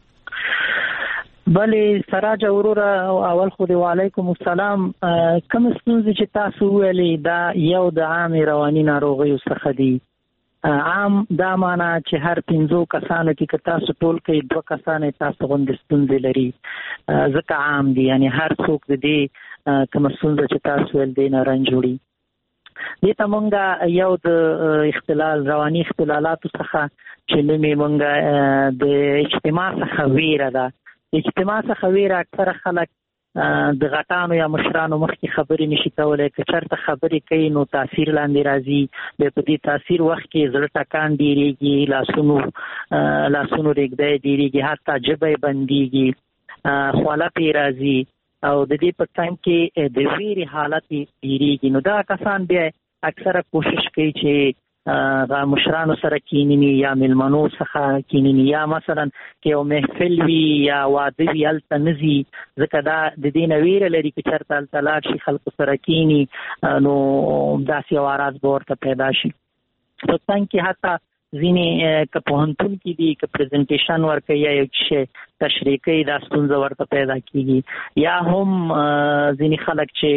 بله سراج وروره، اول خو دی وعلیکم السلام. کوم ستونزې چې تاسو ویلې دا یو د عامې رواني ناروغیو څخه دي. عام دا معنا چې هر 15 کسانو کې که تاسو ټول کې 2 کسان تاسو غوندې ستونزې لري، ځکه عام دي، یعنی هر څوک د دې کوم ستونزه چې تاسو ول دي نه رنج وړي. دې ته مونږه یو د اختلال رواني اختلالاتو څخه چې نومې مونږه د اجتماع څخه ویره ده. اجتماع څخه ویره اکثر خلک د غټانو یا مشرانو مخکې خبرې نشي کولای، که چېرته خبرې کوي نو تاثیر لاندې راځي، بیا په دې تاثیر وخت کې زړه ټکان ډېرېږي، لاسونو رېږدی ډېرېږي، حتی ژبه یې بندېږي، خوله پرې راځي او د دې په ټایم کې د ویرې حالت یې ډېرېږي. نو دغه کسان بیا اکثره کوشش کوي چې مشرانو سره کینینی یا ملمنو څخه کینینی، یا مثلا که یو محفل وي یا واده وي هلته نه ځي، ځکه دا د دې نه ویره لري که چېرته هلته لاړ شي خلکو سره کیني نو داسې یو اراز به ورته پیدا شي. په څنګ کې حتی ځینې که پوهنتون کې دي که پریزنټیشن ورکوي یا یو شی تشریح کوي دا ستونزه ورته پیدا کېږي، یا هم ځینې خلک چې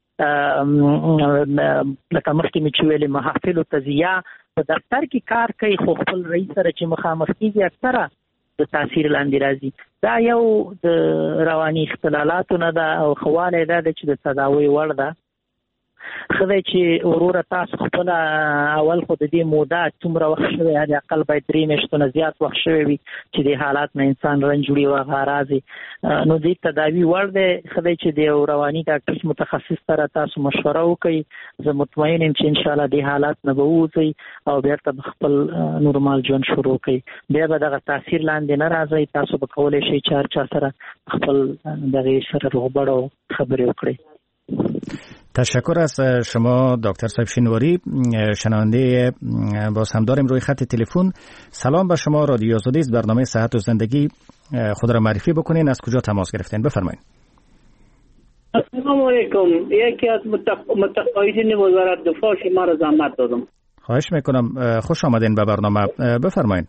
لکه مخکې مې چې ویلې محافلو ته ځي یا په دفتر کې کار کوي خو خپل رئیس سره چې مخامخ کېږي اکثره د تاثیر لاندې راځي. دا یو د رواني اختلالاتو نه ده او ښه والی دا ده چې د تداوی وړ ده. ښه دی چې وروره تاسو خپله اول خو د دې موده څومره وخت شوی، حد اقل باید 3 میاشتو نه زیات وخت شوی وي چې د حالات نه انسان رنج وړي او هغه اراضي نو دې تداوي وړ دی. ښه دی چې د یو رواني ډاکټر متخصص سره تاسو مشوره وکړئ. زه مطمئن یم چې انشاءالله دې حالات نه به ووځئ او بیرته به خپل نورمال ژوند شروع کړئ، بیا به دغه تاثیر لاندې نه راځئ. تاسو به کولی شئ چې هر چا سره خپل دغې سره روغبړ او خبرې وکړئ. تشکر از شما دکتر صاحب شینواری، شنونده باز هم داریم روی خط تلفن. سلام به شما، رادیو آزادی است، برنامه صحت و زندگی. خود را معرفی بکنین، از کجا تماس گرفتین؟ بفرمایید. السلام علیکم. یکی از متقاعدین وزارت دفاع شما را زحمت دادم. خواهش میکنم، خوش آمدین به برنامه. بفرمایید.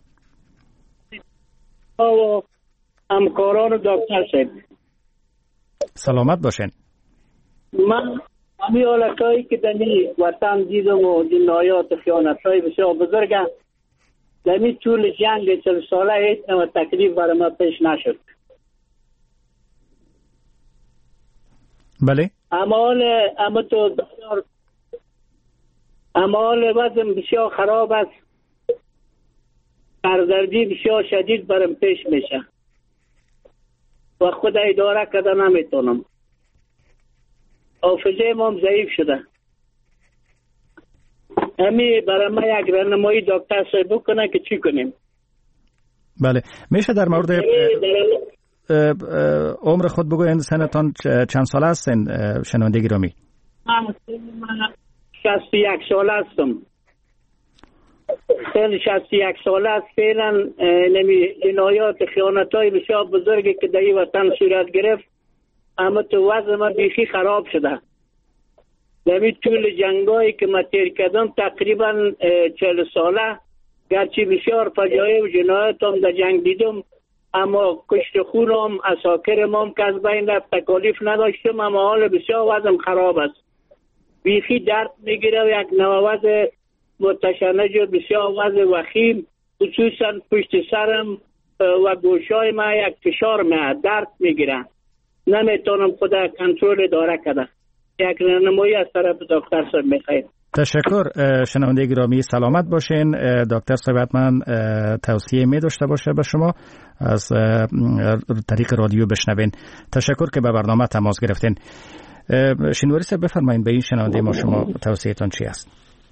او همکاران دکتر صاحب سلامت باشین. من همی حالتهایی که در وطن دیدم و جنایات و خیانتهای بسیار بزرگ در این طول جنگ 40 ساله هیچ نوع تکلیف برای ما پیش نشد. بله. اما وضع بسیار خراب است، سردردی بسیار شدید برام پیش میشه و خود اداره کرده نمیتونم. حافظه ما ضعیف شده. همی برای ما یک راهنمایی دکتر صاحب بکنه که چی کنیم. بله، میشه در مورد عمر خود بگوین؟ سنتان چند سال هستین شنونده گرامی؟ من 61 سال هستم. سن 61 سال است. فعلا جنایات خیانت‌های بسیار بزرگی که در این وطن صورت گرفت، اما تو وضع ما بیخی خراب شده. در طول جنگایی که ما تیر کردم تقریبا 40 ساله، گرچه بسیار فجایع و جنایت هم در جنگ دیدم، اما کشت خونم اساکرم هم که از بین رفت، تکالیف نداشتم، اما حال بسیار وضعم خراب است. بیخی درد میگیره و یک نوع وضع متشنج و بسیار وضع وخیم، خصوصا پشت سرم و گوشای ما یک فشار میاد، درد میگیره، نمیتونم خدا کنترل داره کده. یک راهنمایی از طرف دکتر صاحب میخوایم. تشکر. شنونده گرامی سلامت باشین. دکتر صاحب حتما توصیه می داشته باشه به شما، از طریق رادیو بشنوین. تشکر که به برنامه تماس گرفتین. شینواری صاحب بفرمایید، به این شنونده ما شما توصیه‌تان چی است؟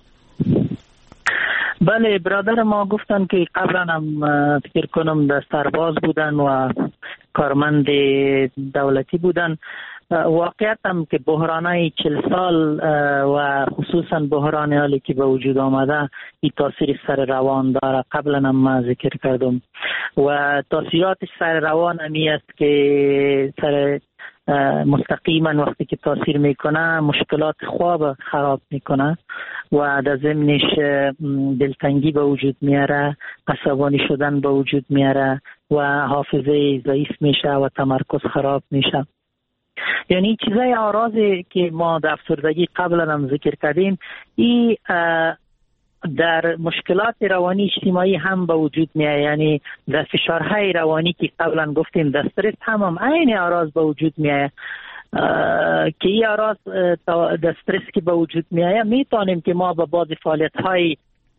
بله، برادر ما گفتن که قبلا هم فکر کنم در سرباز بودن و کارمند دولتی بودن. واقعیت هم که بحرانای 40 سال و خصوصا بحران حالی که به وجود آمده این تاثیر سر روان داره. قبلا هم ما ذکر کردم و تاثیراتش سر روان همی است که سر مستقیما وقتی که تاثیر میکنه مشکلات خواب خراب میکنه و در ضمنش دلتنگی به وجود میاره، عصبانی شدن به وجود میاره و حافظه ضعیف میشه و تمرکز خراب میشه. یعنی چیزای اعراضی که ما در افسردگی قبلا هم ذکر کردیم، این در مشکلات روانی اجتماعی هم به وجود میاد. یعنی در فشارهای روانی که قبلا گفتیم در استرس هم عین اعراض به وجود میاد که این اعراض در استرس که به وجود میاد میتونیم که ما به بعض فعالیت‌های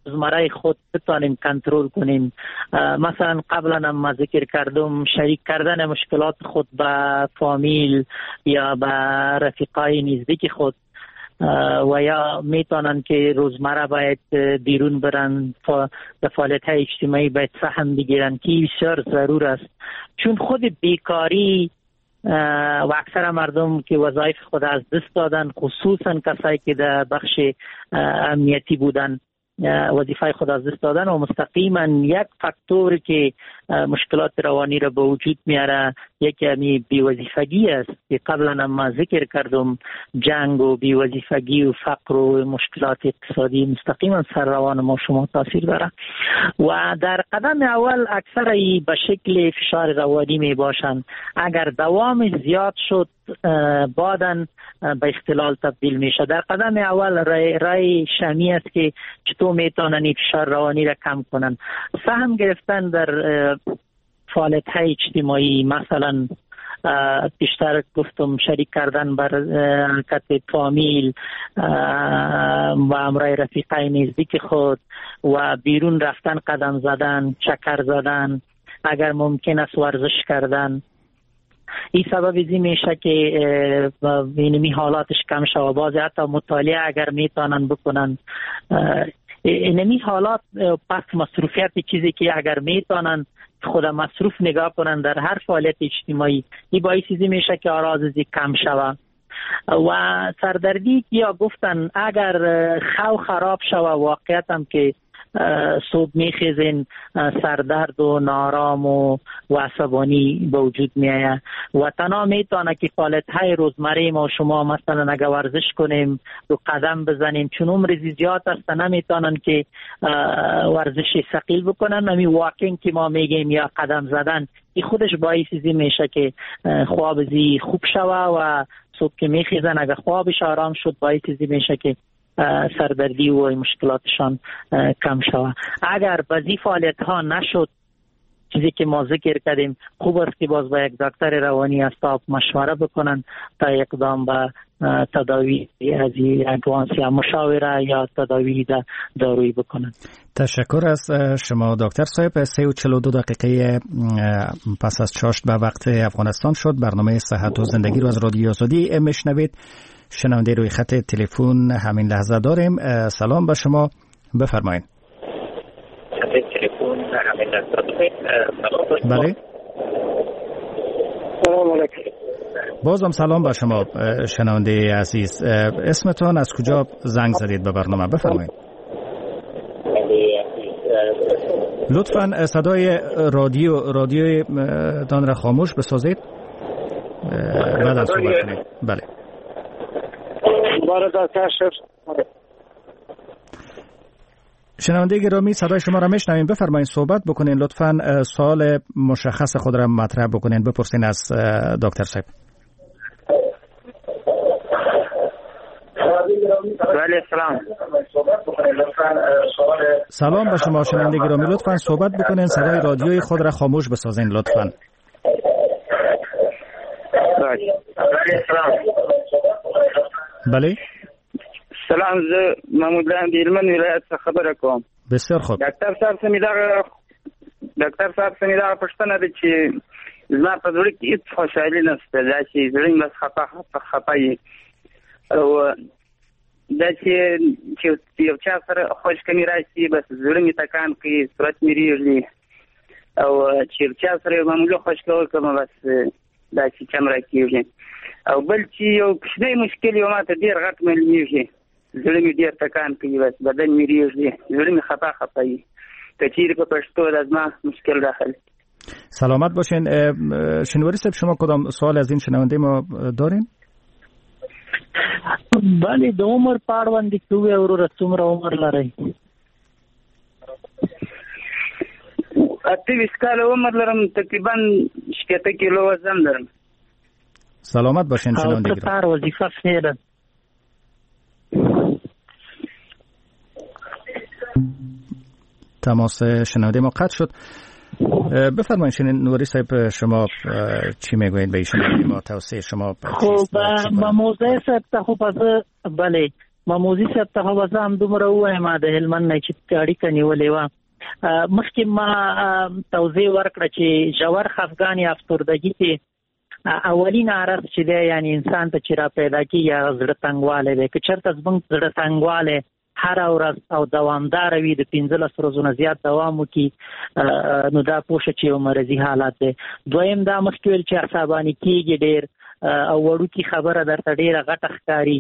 روزمره خود بتانیم کنترل کنیم. مثلا قبلا هم ذکر کردم شریک کردن مشکلات خود به فامیل یا به رفیقای نزدیک خود و یا میتونن که روزمره باید بیرون برن به فعالیت‌های اجتماعی باید سهم بگیرن که بسیار ضرور است، چون خود بیکاری و اکثر مردم که وظایف خود از دست دادن، خصوصا کسایی که در بخش امنیتی بودن وظیفه خود از دست دادن و مستقیما یک فاکتور که مشکلات روانی را به وجود میاره یکی همی بی‌وظیفگی است که قبلا هم ما ذکر کردم. جنگ و بی‌وظیفگی و فقر و مشکلات اقتصادی مستقیما سر روان ما شما تاثیر داره و در قدم اول اکثر به شکل فشار روانی می باشند. اگر دوام زیاد شد بعداً به اختلال تبدیل میشه. در قدم اول رای شمی است که چطور میتونن فشار روانی را کم کنن. سهم گرفتن در فعالیت‌های اجتماعی، مثلا بیشتر گفتم شریک کردن بر حرکت فامیل و همراه رفیقای نزدیک خود و بیرون رفتن، قدم زدن، چکر زدن، اگر ممکن است ورزش کردن. این سبب ازی میشه که اینمی حالاتش کم شود. بعضی حتی مطالعه اگر میتونن بکنن اینمی حالات پس مصروفیت چیزی که اگر میتونن خود مصروف نگاه کنن در هر فعالیت اجتماعی، این باعث ازی میشه که آرازی کم شود. و سردردی یا گفتن اگر خو خراب شود واقعیت هم که صبح میخیزین سردرد و نارام و عصبانی به وجود میآید و تنها میتونه که فعالیت‌های روزمره ما شما مثلا اگر ورزش کنیم و قدم بزنیم، چون عمر زیاد است نمیتونن که ورزش ثقیل بکنن. همین واکینگ که ما میگیم یا قدم زدن، این خودش باعث میشه که خواب زی خوب شوه و صبح که میخیزن اگر خوابش آرام شد باعث میشه که سردردی و مشکلاتشان کم شود. اگر بعضی فعالیت ها نشد، چیزی که ما ذکر کردیم، خوب است که باز با یک دکتر روانی استاپ مشوره بکنن تا اقدام به تداوی از ادوانس یا مشاوره یا تداوی دارویی بکنن. تشکر از شما دکتر صاحب. 3:42 دقیقه پس از چاشت به وقت افغانستان شد. برنامه صحت و زندگی رو از رادیو آزادی میشنوید. شنونده روی خط تلفن همین لحظه داریم. سلام به شما، بفرمایید. بله. سلام علیکم. بازم سلام به شما شنونده عزیز. اسمتون از کجا زنگ زدید به برنامه؟ بفرمایید. لطفاً صدای رادیوی تان را خاموش بسازید بعد از صحبت کنید. بله. شنونده گرامی صدای شما را میشنویم، بفرمایید صحبت بکنین. لطفاً سوال مشخص خود را مطرح بکنین، بپرسین از دکتر صاحب. بله سلام. سلام به شما شنونده گرامی، لطفاً صحبت بکنین، صدای رادیوی خود را خاموش بسازین لطفاً. بله سلام. بله. سلام، زه محمود لاند هلمند ولایت څخه خبره کوم. بسیار خوب. ډاکټر صاحب سمې دغه پوښتنه ده چې زما په زړه کې هېڅ خوشحالي نشته، دا چې زړه مې بس خفه وي او دا چې یو چا سره خوش کمي راشي بس زړه مې تکان کوي، صورت مې ریږدي او چې یو چا سره معمولی خوش کول کوم بس دا چې چم راکېږي. او بل چې یو کوچنی مشکل یو ماته ډېر غټ معلومېږي، زړه مې ډېر تکان کوي، بس بدن مې ریږدي، زړه مې خفه وي. که چیرې په پښتو د زما مشکل داخل. سلامت باشین. شنواری صاحب شما کدام سوال از این شنونده ما دارین؟ بله، د عمر په اړه باندې کومه ورور څومره عمر لري؟ 28 کال عمر لرم، تقریبا 60 کیلو وزن دارم. سلامت باشین شنونده گرامی. کار وظیفه فعلا. تماس شنونده ما قطع شد. بفرمایید شنواری صاحب شما چی میگویید به ایشون؟ ما توصیه شما خب با موضوع صاحب ته خو بله ماموزي صاحب ته وځه هم دومره ووایم د هلمند نه چې اړیکه نیولې وه. مخکې ما توضیح ورکړه چې ژور خفګان یا افسردګي کې اولین عرض چې دی یعنی انسان ته چې را پیدا کېږي هغه زړه تنګوالی دی. که چېرته زموږ زړه تنګوالی هره ورځ او دوامدار وي د 15 ورځو نه زیات دوام وکړي نو دا پوه شه چې یو مرضي حالت دی. دویم دا مخکې ویل چې عصباني کېږي ډېر او وړوکي خبره درته ډېره غټه ښکاري.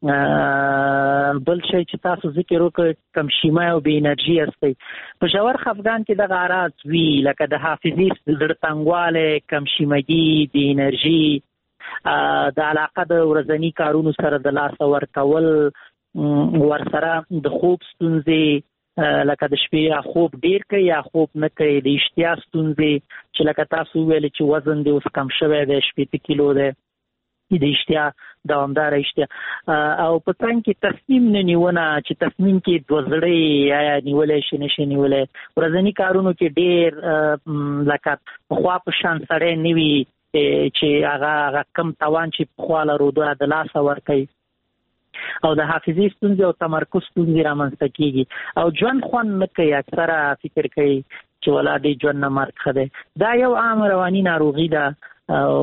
بل شی چې تاسو ذکر وکړ کمشیمه او بې انرژي هستئ. په ژور خفګان کې دغه اعراض وي لکه د حافظې زړه تنګوالی، کمشیمګي، بې انرژي، د علاقه د ورځني کارونو سره د لاسه ورکول، ورسره د خوب ستونزې لکه د شپې یا خوب ډیر کوي یا خوب نه کوي، د اشتها ستونزې چې لکه تاسو ویل چې وزن دې اوس کم شوی دی 80 کیلو دی، د اشتها دوامدار اشتها او په څنګ کې تصمیم نه نیونه چې تصمیم کې دوزړې یا نیولې شي نشي نیولې، ورځني کارونو کې ډیر لکه پخوا په شان سړی نه وي چې هغه کم توان چې پخوا لرو د لاسه ورکوي او د حافظې ستونزې او تمرکز ستونزې رامنځته کېږي او ژوند خوند نه کوي. اکثره فکر کوي چې ولا دې ژوند نه مرګ ښه دی. دا یو عام رواني ناروغي ده او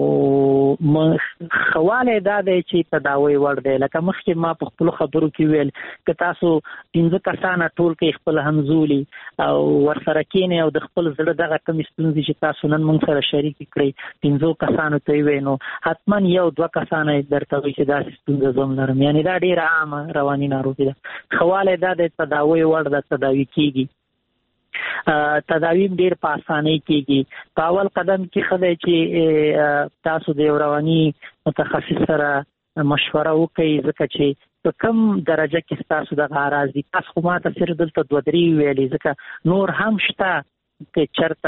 خواله دا دی چې تداوی وړ دی. لکه مخکې ما په خپلو خبرو کې ویل که تاسو 15 کسانه ټول کې خپل همزولي او ورسره کېنئ او د خپل زړه دغه کمې ستونزې چې تاسو نن موږ سره شریک کړئ 15 کسانو ته ووایئ نو حتما 1-2 کسانه درته وایي چې داسې ستونزه زه هم لرم. یعنې دا ډېره عامه رواني ناروغي ده. خواله دا دی تداوی وړ ده، تداوي کېږي. تداویم ډیر په اسانۍ کېږي. په اول قدم کې ښه دی چې تاسو د یو رواني متخصص سره مشوره وکړئ ځکه چې په کم درجه کې ستاسو دغه اعراض دي. تاسو خو ما ته صرف دلته 2-3 ویلې ځکه نور هم شته که چېرته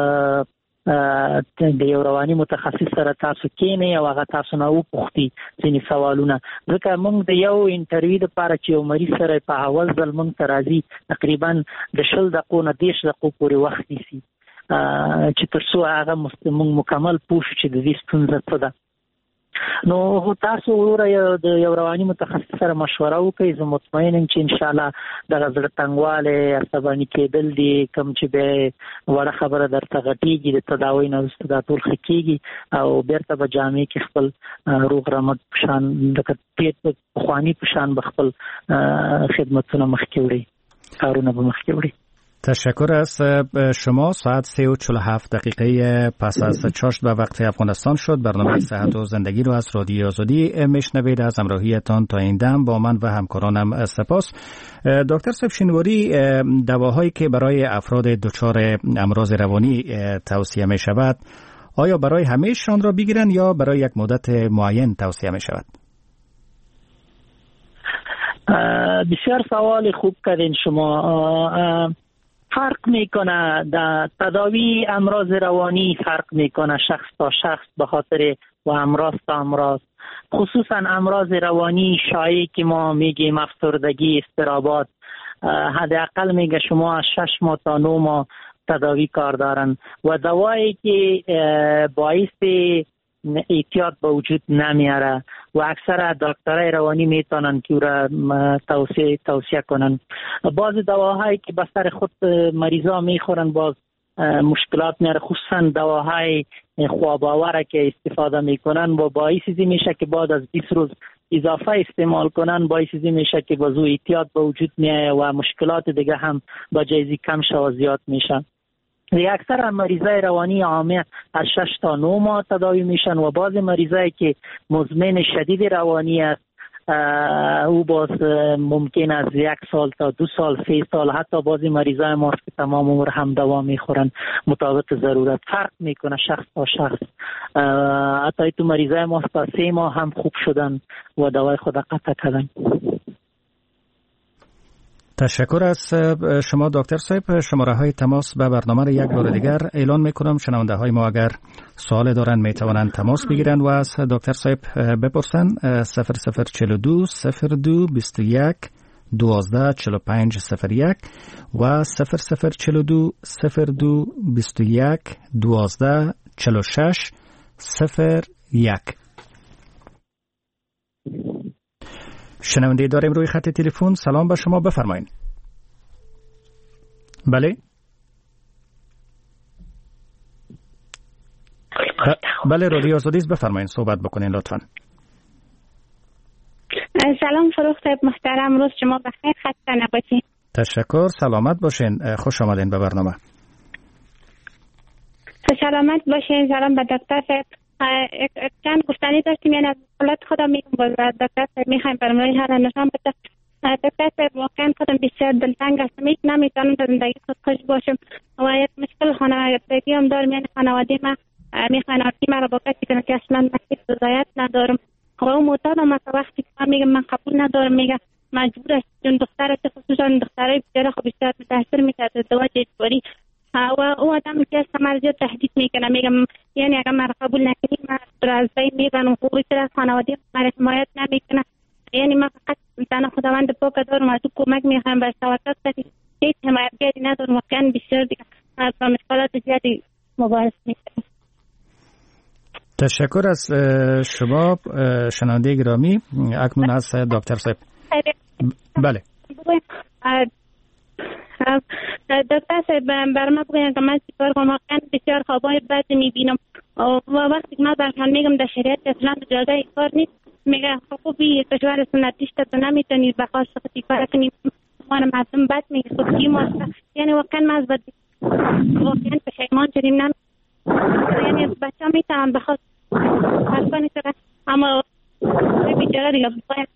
د یو رواني متخصص سره تاسو کېنئ او هغه تاسو نه وپوښتي ځینې سوالونه. ځکه موږ د یو انټرویو دپاره چې یو مریض سره په اول ځل موږ ته راځي تقریبا د 20 دقیقو نه 30 دقیقو پورې وخت نیسي چې تر څو هغه موږ مکمل پوه شو چې د دې ستونزه څه ده. نو تاسو وروره د یو رواني متخصص سره مشوره وکړئ. زه مطمئن یم چې انشاءالله دغه زړه تنګوالی، عصباني کېدل دي کوم چې به وړه خبره درته غټېږي د تداوۍ نه وروسته دا ټول ښه کېږي او بیرته به جامع کې خپل روغ رمټ په شان لکه پخواني په شان به خپل خدمتونه مخکې وړي، کارونه به مخکې وړي. تشکر از شما. ساعت 3:47 دقیقه پس از چاشت به وقت افغانستان شد. برنامه صحت و زندگی رو از رادیو آزادی میشنوید. از همراهیتان تا این دم با من و همکارانم سپاس. دکتر صاحب شینواری، دواهایی که برای افراد دچار امراض روانی توصیه می شود آیا برای همه‌شان را بگیرند یا برای یک مدت معین توصیه می شود؟ بسیار سوال خوب کردین شما. فرق میکنه در تداوی امراض روانی، فرق میکنه شخص تا شخص به خاطر و امراض تا امراض. خصوصا امراض روانی شایعی که ما میگیم افسردگی، اضطرابات، حداقل میگه شما 6 ماه تا 9 ماه تداوی کار دارن و دوایی که باعث احتیاط به وجود نمیاره و اکثر دکترای روانی میتونن که را توصیه کنن. بعض دواهایی که به سر خود مریضا میخورن باز مشکلات میاره، خصوصا دواهای خواب‌آور که استفاده میکنن و باعث میشه که بعد از 20 روز اضافه استعمال کنن باعث میشه که بازو احتیاط به وجود میاد و مشکلات دیگه هم با جایزی کم شه و زیاد میشه. اکثر مریضای روانی عامه از 6 تا 9 ماه تداوی میشن و بعض مریضایی که مزمن شدید روانی است او باز ممکن از 1 سال تا 2 سال 3 سال حتی بعضی مریضای ما که تمام عمر هم دوا میخورن مطابق ضرورت. فرق میکنه شخص تا شخص. حتی تو مریضای ما تا 3 ماه هم خوب شدن و دوای خود قطع کردن. تشکر از شما دکتر صاحب. شماره های تماس به برنامه را یک بار دیگر اعلان میکنم. شنونده های ما اگر سوال دارن میتوانند تماس بگیرند و از دکتر صاحب بپرسن. 0042 02 21 12 45 01 و 0042 02 21 12 46 01. شنونده داریم روی خط تلفن. سلام به شما، بفرمایید. بله بله رادیو آزادی است، بفرمایید صحبت بکنین لطفا. سلام فروخ صاحب محترم، روز شما بخیر، خسته نباشین. تشکر، سلامت باشین، خوش آمدین به برنامه. سلامت باشین. سلام به دکتر صاحب. چند گفتنی داشتیم، یعنی از حالت خودم میگم باز دکتر صاحب میخوایم برنامه هر نشان بده. دکتر صاحب واقعا خودم بسیار دلتنگ هستم، نمیتونم در زندگی خود خوش باشم و یک مشکل خانوادگی هم دارم. یعنی خانواده من میخوان آرتی مرا با کسی کنه که اصلا مسئله رضایت ندارم و اون معتادم است. وقتی که من میگم من قبول ندارم میگه مجبور است، چون دختر خصوصا دخترای بسیار خب بسیار متاثر میشه ازدواج اجباری و او آدم که است مرا زیاد تهدید میکنه، میگم یعنی اگر من قبول نکنی من از بین میبرم. حقوقی که از خانواده من حمایت نمیکنه. یعنی من فقط تنها خداوند پاک دارم، از او کمک میخوام بر توسط کسی هیچ حمایتگری ندارم. واقعا بسیار دیگه با مشکلات زیادی مبارزه میکنم. تشکر از شما شنونده گرامی. اکنون از دکتر صاحب. بله دکتر صاحب بر ما بگوین که من چیکار کنم. واقعا بسیار خوابای بد میبینم و وقتی که من برشان میگم در شریعت اسلام اجازه این کار نیست، میگه خوبی کشور سنتیش تو نمیتونی به خاص خودی کار کنی. من مردم بد میگه خودی ماسته. یعنی واقعا من از بد واقعا پشیمان شدیم. یعنی بچه ها میتونن به خاص هر کنی سره اما بیچاره دیگه باید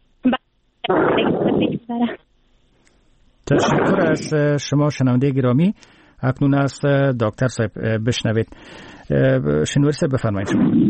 تشکر از شما شنونده گرامی. اکنون از دکتر صاحب بشنوید. شنوری صاحب بفرمایید.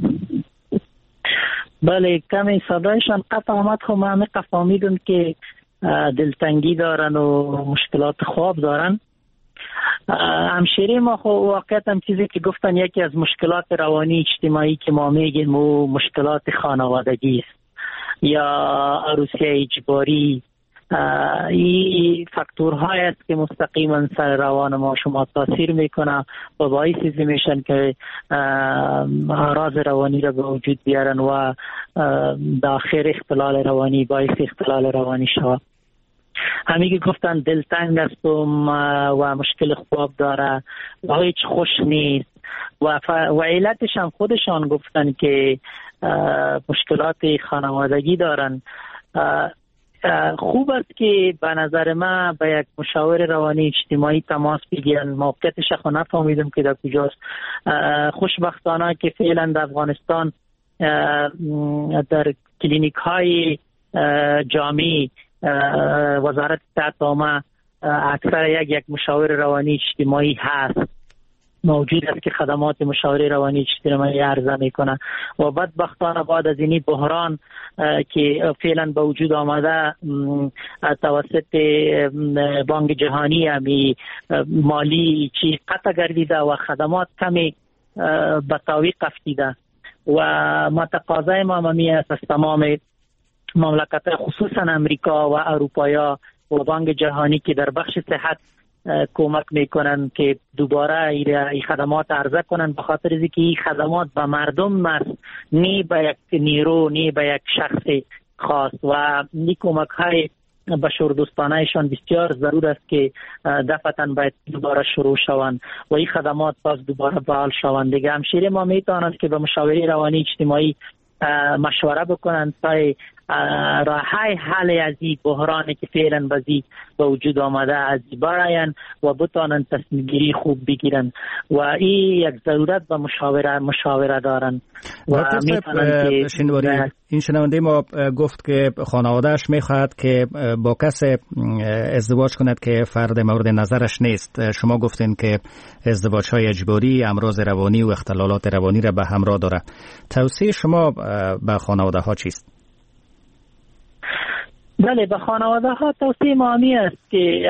بله کمی صدایشان قطع آمد، خب من همه فهمیدم که دلتنگی دارن و مشکلات خواب دارن. همشیری ما خب واقعیت هم چیزی که گفتن یکی از مشکلات روانی اجتماعی که ما میگیم و مشکلات خانوادگی است یا عروسی اجباری. این فاکتورهای است که مستقیما سر روان ما شما تاثیر میکنه و باعث میشن که اعراض روانی را به وجود بیارن و داخل اختلال روانی باعث اختلال روانی شود. همین که گفتن دلتنگ است و مشکل خواب داره و هیچ خوش نیست و علتش هم خودشان گفتن که مشکلات خانوادگی دارن. خوب است که به نظر من به یک مشاور روانی اجتماعی تماس بگیرن. موقعیتش خو نفهمیدم که در کجاست. خوشبختانه که فعلا در افغانستان در کلینیک های جامعی وزارت صحت عامه اکثر یک مشاور روانی اجتماعی هست، موجود است که خدمات مشاوره روانی اجتماعی عرضه میکنه و بدبختانه بعد از این بحران که فعلا به وجود آمده توسط بانک جهانی همی مالی چی قطع گردیده و خدمات کمی به تعویق افتیده و ما تقاضای ما همی است از تمام مملکت خصوصا امریکا و اروپایا و بانک جهانی که در بخش صحت کمک میکنن که دوباره این خدمات عرضه کنن، به خاطر اینکه این خدمات به مردم است، نه به یک نیرو، نه به یک شخص خاص و این کمک های بشردوستانهشان بسیار ضرور است که دفعتاً باید دوباره شروع شوند و این خدمات باز دوباره فعال شوند. دیگه همشیره ما میتونند که به مشاوره روانی اجتماعی مشوره بکنن تا راه حل از این بحرانی که فعلا به وجود آمده از براین و بتانن تصمیم گیری خوب بگیرن و این یک ضرورت به مشاوره دارن و میتونن که این شنونده ما گفت که خانوادهش میخواهد که با کس ازدواج کند که فرد مورد نظرش نیست. شما گفتین که ازدواج های اجباری امراض روانی و اختلالات روانی را به همراه داره. توصیه شما به خانواده ها چیست؟ بله، به خانواده ها توصیه مامی است که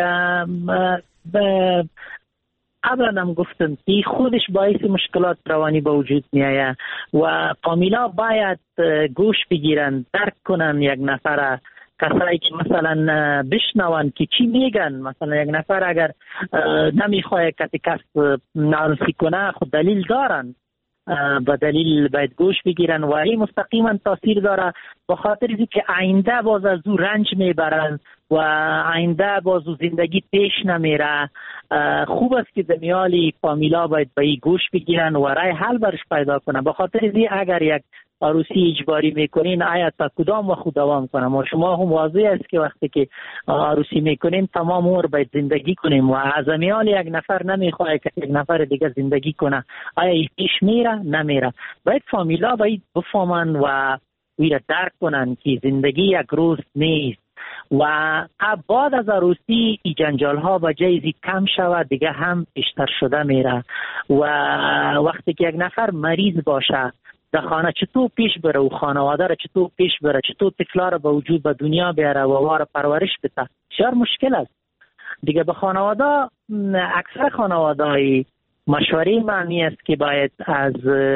قبلا هم گفتم که خودش باعث مشکلات روانی به وجود می آید و فامیلا باید گوش بگیرن، درک کنن یک نفر، کسایی که مثلا بشنون که چی میگن. مثلا یک نفر اگر نمیخواه کسی کس عروسی کنه خود دلیل دارن به دلیل باید گوش بگیرن و این مستقیما تاثیر داره، به خاطر اینکه آینده باز از او رنج میبرن و آینده باز او زندگی پیش نمیره. خوب است که دمیالی فامیلا باید به این گوش بگیرن و رای حل برش پیدا کنن. به خاطر اینکه اگر یک عروسی اجباری میکنین آیا تا کدام وقت دوام کنم؟ و شما هم واضح است که وقتی که عروسی میکنین تمام عمر باید زندگی کنیم و از میال یک نفر نمیخواد که یک نفر دیگه زندگی کنه. آیا این پیش میره؟ نمیره. باید فامیلا باید بفهمن و ویره درک کنن که زندگی یک روز نیست و بعد از عروسی ای جنجال ها و جایزی کم شود دیگه هم بیشتر شده میره و وقتی که یک نفر مریض باشه در خانه چطور پیش بره و خانواده را چطور پیش بره، چطور طفلا را به وجود به دنیا بیاره و وار پرورش بده، بسیار مشکل است دیگه. به خانواده اکثر خانواده‌های مشوره معنی است که باید از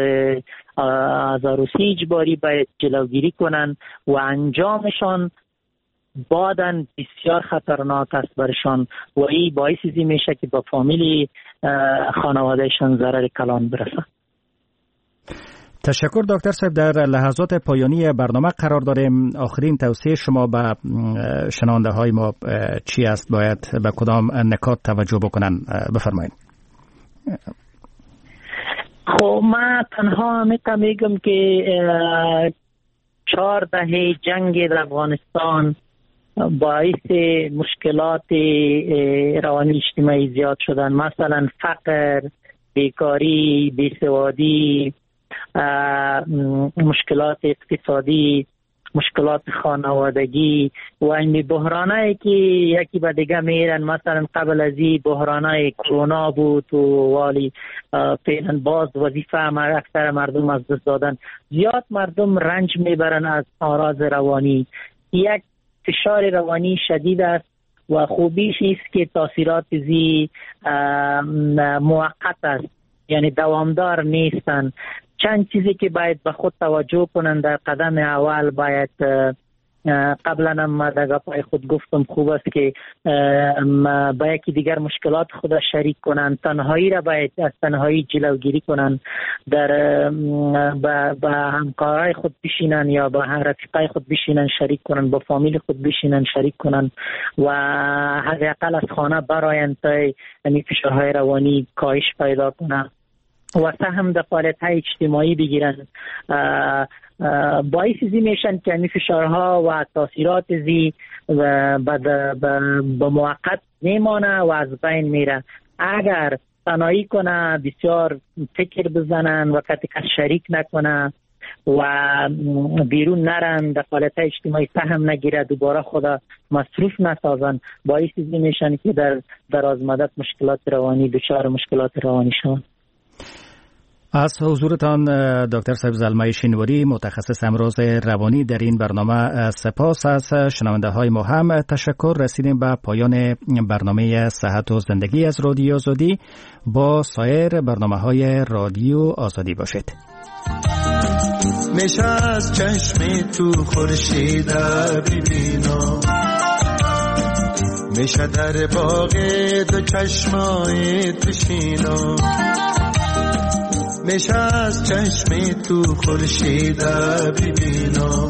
عروسی اجباری باید جلوگیری کنن و انجامشان بعداً بسیار خطرناک است برشان و این باعثی میشه که با فامیلی خانوادهشان ضرر کلان برسه. تشکر دکتر صاحب. در لحظات پایانی برنامه قرار داریم. آخرین توصیه شما به شنونده های ما چی است؟ باید به کدام نکات توجه بکنن؟ بفرمایید. خب من تنها میگم که 4 دهه جنگ در افغانستان باعث مشکلات روانی اجتماعی زیاد شدن، مثلا فقر، بیکاری، بیسوادی، مشکلات اقتصادی، مشکلات خانوادگی و این بحرانایی که یکی به دیگه میرن. مثلا قبل از این بحرانای کرونا بود و والی فعلا باز وظیفه اکثر مردم از دست دادن. زیاد مردم رنج میبرن از امراض روانی. یک فشار روانی شدید است و خوبیش است که تاثیرات زی موقت است، یعنی دوامدار نیستن. چند چیزی که باید به خود توجه کنن در قدم اول باید قبلا هم در گپای خود گفتم خوب است که با یکی دیگر مشکلات خود شریک کنن. تنهایی را باید از تنهایی جلوگیری کنن، در با همکارای خود بشینن یا با رفیقای خود بشینن شریک کنن، با فامیل خود بشینن شریک کنن و حداقل از خانه براین تا این فشارهای روانی کاهش پیدا کنن و سهم در فعالیت‌های اجتماعی بگیرن. باعث زی میشن که این فشارها و تاثیرات زی به موقت میمانه و از بین میره. اگر تنهایی کنه، بسیار فکر بزنن و کسی شریک نکنه و بیرون نرن، در فعالیت‌های اجتماعی سهم نگیره، دوباره خدا مصروف نسازن، باعث زی میشن که در دراز مدت مشکلات روانی دچار مشکلات روانی شون. از حضورتان دکتر صاحب زلمه شینواری، متخصص امراض روانی در این برنامه سپاس. از شنونده های ما هم تشکر. رسیدیم به پایان برنامه صحت و زندگی از رادیو آزادی. با سایر برنامه های رادیو آزادی باشید. میشه از چشم تو خورشید ببینم، میشه در باغ دو چشمای بشینم، میشه از چشم تو خورشید ببینم،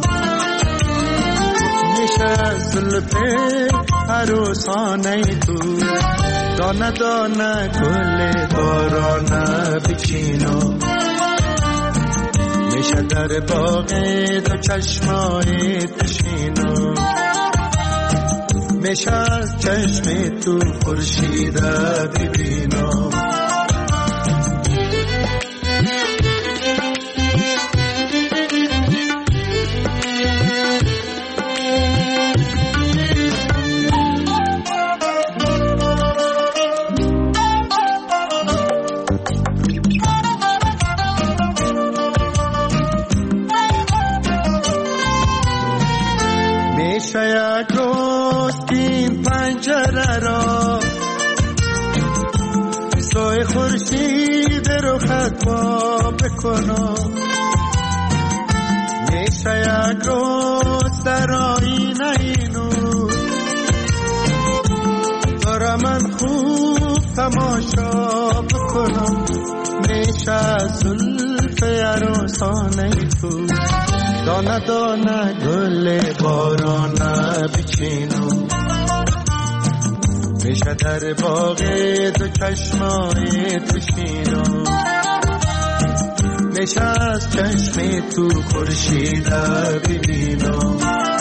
میشه از زلف عروسانه تو دانه دانه گل بارانه بچینم، میشه در باغ دو چشمای بشینم، میشه از چشم تو خورشید ببینم. یک روز این پنجره را سوی خورشید رو خطا بکنم، میشه یک روز در آینه اینو دارم من خوب تماشا بکنم، میشه زلف زلف عروسانه تو دانه دانه گل بارانه بچینم میشه در باغ تو چشمای تو شیرم میشه از چشم تو خورشید ببینم